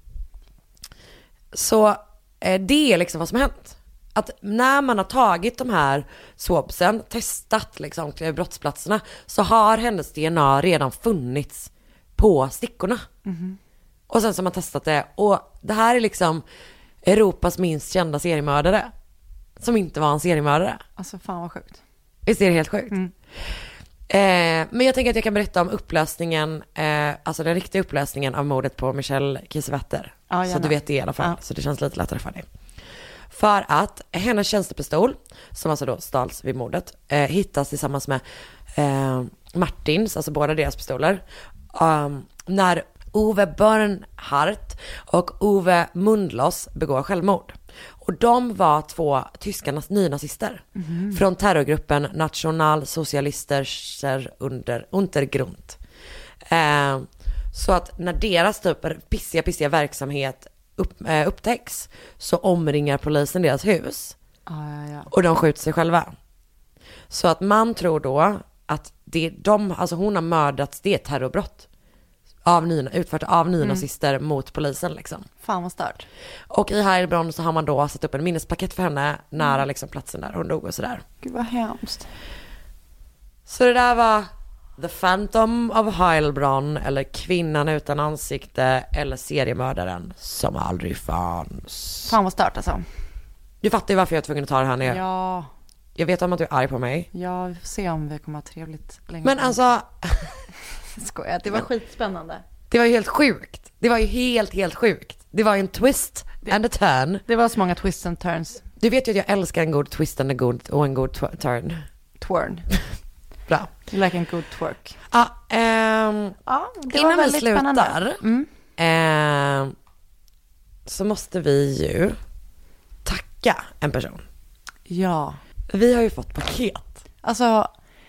så uh, det är liksom vad som har hänt. Att när man har tagit de här swabsen, testat liksom brottsplatserna, så har hennes D N A redan funnits på stickorna. Mm-hmm. Och sen så har man testat det. Och det här är liksom Europas minst kända seriemördare. Som inte var en seriemördare. Alltså fan vad sjukt. Visst är det helt sjukt? Mm. Eh, men jag tänker att jag kan berätta om upplösningen, eh, alltså den riktiga upplösningen av mordet på Michelle Kiesewetter. Ja, så du vet det i alla fall. Ja. Så det känns lite lättare för dig. För att hennes tjänstepistol, som alltså då stals vid mordet, eh, hittas tillsammans med eh, Martins, alltså båda deras pistoler. Um, när Ove Bernhardt och Ove Mundlos begår självmord. Och de var två tyska nynazister mm. från terrorgruppen Nationalsocialister under Untergrund. Eh, så att när deras typ pissiga, pissiga verksamhet upp, eh, upptäcks så omringar polisen deras hus. Ah, ja, ja. Och de skjuter sig själva. Så att man tror då att det, de, alltså hon har mördats, det är ett terrorbrott. Av nyna, utfört av nynazister mm. mot polisen liksom. Fan vad stört. Och i Heilbronn så har man då satt upp en minnespaket för henne nära mm. liksom platsen där hon dog och sådär. Gud vad hemskt. Så det där var The Phantom of Heilbronn, eller Kvinnan utan ansikte, eller seriemördaren som aldrig fanns. Fan vad stört alltså. Du fattar ju varför jag är tvungen att ta det här ner. Ja. Jag vet om att du är arg på mig. Ja, vi får se om vi kommer att ha trevligt länge. Men alltså skojar, det var skitspännande. Det var ju helt sjukt. Det var ju helt, helt sjukt. Det var ju en twist det, and a turn. Det var så många twists and turns. Du vet ju att jag älskar en god twist and a good, och en god tw- turn. Twirn. Bra. You like a good twerk. Ja, ähm, ja det innan var vi slutar spännande. Mm. ähm, så måste vi ju tacka en person. Ja. Vi har ju fått paket. Alltså,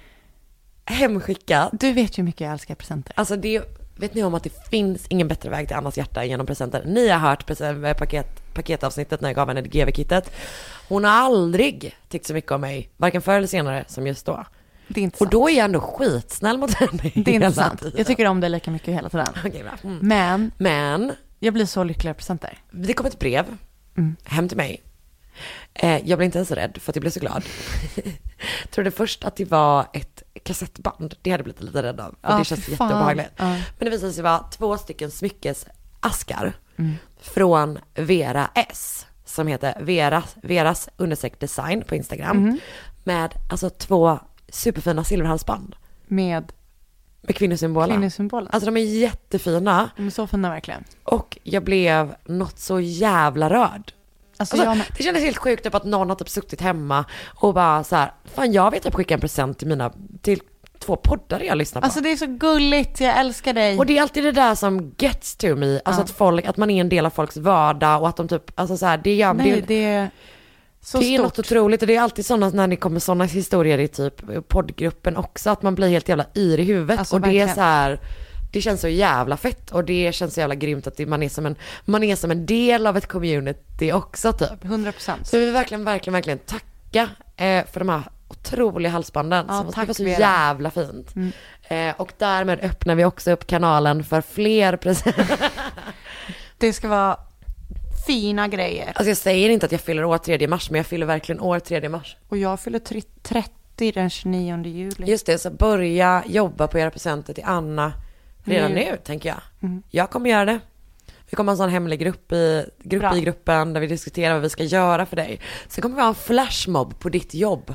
hemskickat. Du vet ju hur mycket jag älskar presenter. Alltså det, vet ni om att det finns ingen bättre väg till Annas hjärta än genom presenter. Ni har hört present, paket paketavsnittet när jag gav henne G V-kittet. Hon har aldrig tyckt så mycket om mig, varken förr eller senare som just då. Det är inte och sant. då är jag ändå skitsnäll mot henne. Det är inte sant. Jag tycker om dig lika mycket hela tiden. Okay, bra. Mm. Men, Men jag blir så lycklig av presenter. det kom ett brev mm. hem till mig. Eh, jag blev inte ens rädd för att jag blev så glad. Jag trodde först att det var ett kassettband. Det hade jag blivit lite rädd av. För ah, det känns jätteobehagligt. Ah. Men det visade sig vara två stycken smyckesaskar mm. från Vera S. Som heter Veras, Veras understreck design på Instagram. Mm. Med alltså två superfina silverhalsband. Med Med kvinnosymbolen. kvinnosymbolen. Alltså de är jättefina. De är så fina verkligen. Och jag blev något så jävla rörd. Alltså, Alltså, jag... det kändes helt sjukt typ att någon har typ suttit hemma och bara så här, fan jag vet att skicka en present till mina, till två poddar jag lyssnar på. Alltså det är så gulligt, jag älskar dig. Och det är alltid det där som gets to me, alltså ja. att folk, att man är en del av folks vardag och att de typ, alltså så här, det gör, Nej, det, det är så det är stort. något otroligt och det är alltid sådana, när det kommer sådana historier i typ poddgruppen också, att man blir helt jävla yr i huvudet Alltså, och det verkligen. är så här, det känns så jävla fett och det känns så jävla grymt att det, man är som en, man är som en del av ett community också typ. hundra procent. Så vi vill verkligen, verkligen, verkligen tacka eh, för de här otroliga halsbanden Ja, som tack var så Vera. jävla fint. Mm. Eh, och därmed öppnar vi också upp kanalen för fler presenter. Det ska vara fina grejer. Alltså jag säger inte att jag fyller år tredje mars, men jag fyller verkligen år tredje mars. Och jag fyller trettio den tjugonionde juli. Just det, så börja jobba på era presenter till Anna redan Nu. nu, tänker jag. Mm. Jag kommer göra det. Vi kommer ha en sån hemlig grupp i, grupp Bra. i gruppen där vi diskuterar vad vi ska göra för dig. Sen kommer vi ha en flashmob på ditt jobb.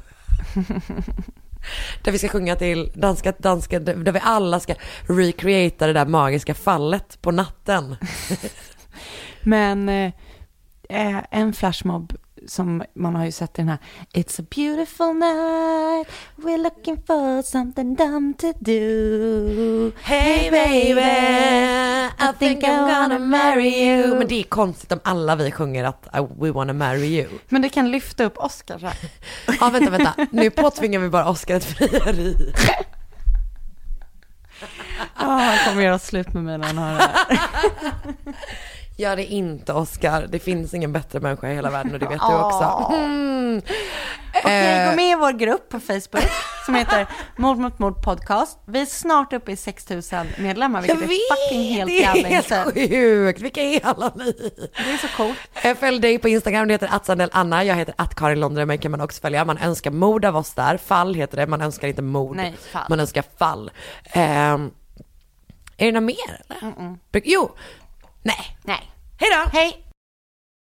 Där vi ska sjunga till danska, danska, där vi alla ska recreata det där magiska fallet på natten. Men eh, en flashmob som man har ju sett i den här It's a beautiful night, we're looking for something dumb to do. Hey baby, I think I'm gonna marry you. Men det är konstigt om alla vi sjunger att I, we wanna marry you. Men det kan lyfta upp Oscar så här. Ja vänta, vänta. Nu påtvingar vi bara Oscar ett frieri. Ja, han kommer göra slut med mig när han hör det här. Gör det inte Oscar. Det finns ingen bättre människa i hela världen och det vet du Åh. också. Mm. Okej, Eh, gå med i vår grupp på Facebook som heter Mord mot mord podcast. Vi är snart uppe i sex tusen medlemmar, Jag vilket vet, är fucking helt det är jävla helt insane. sjukt. Vilka är alla ni? Det är så coolt. Jag följer dig på Instagram, det heter att Sandell Anna, jag heter att Karin Londre, mig kan man också följa. Man önskar mord av oss där, fall heter det, man önskar inte mord. Nej, fall. Man önskar fall. Um, är det något mer eller? Mm-mm. Jo, nej. Nej. Hej då! Hej!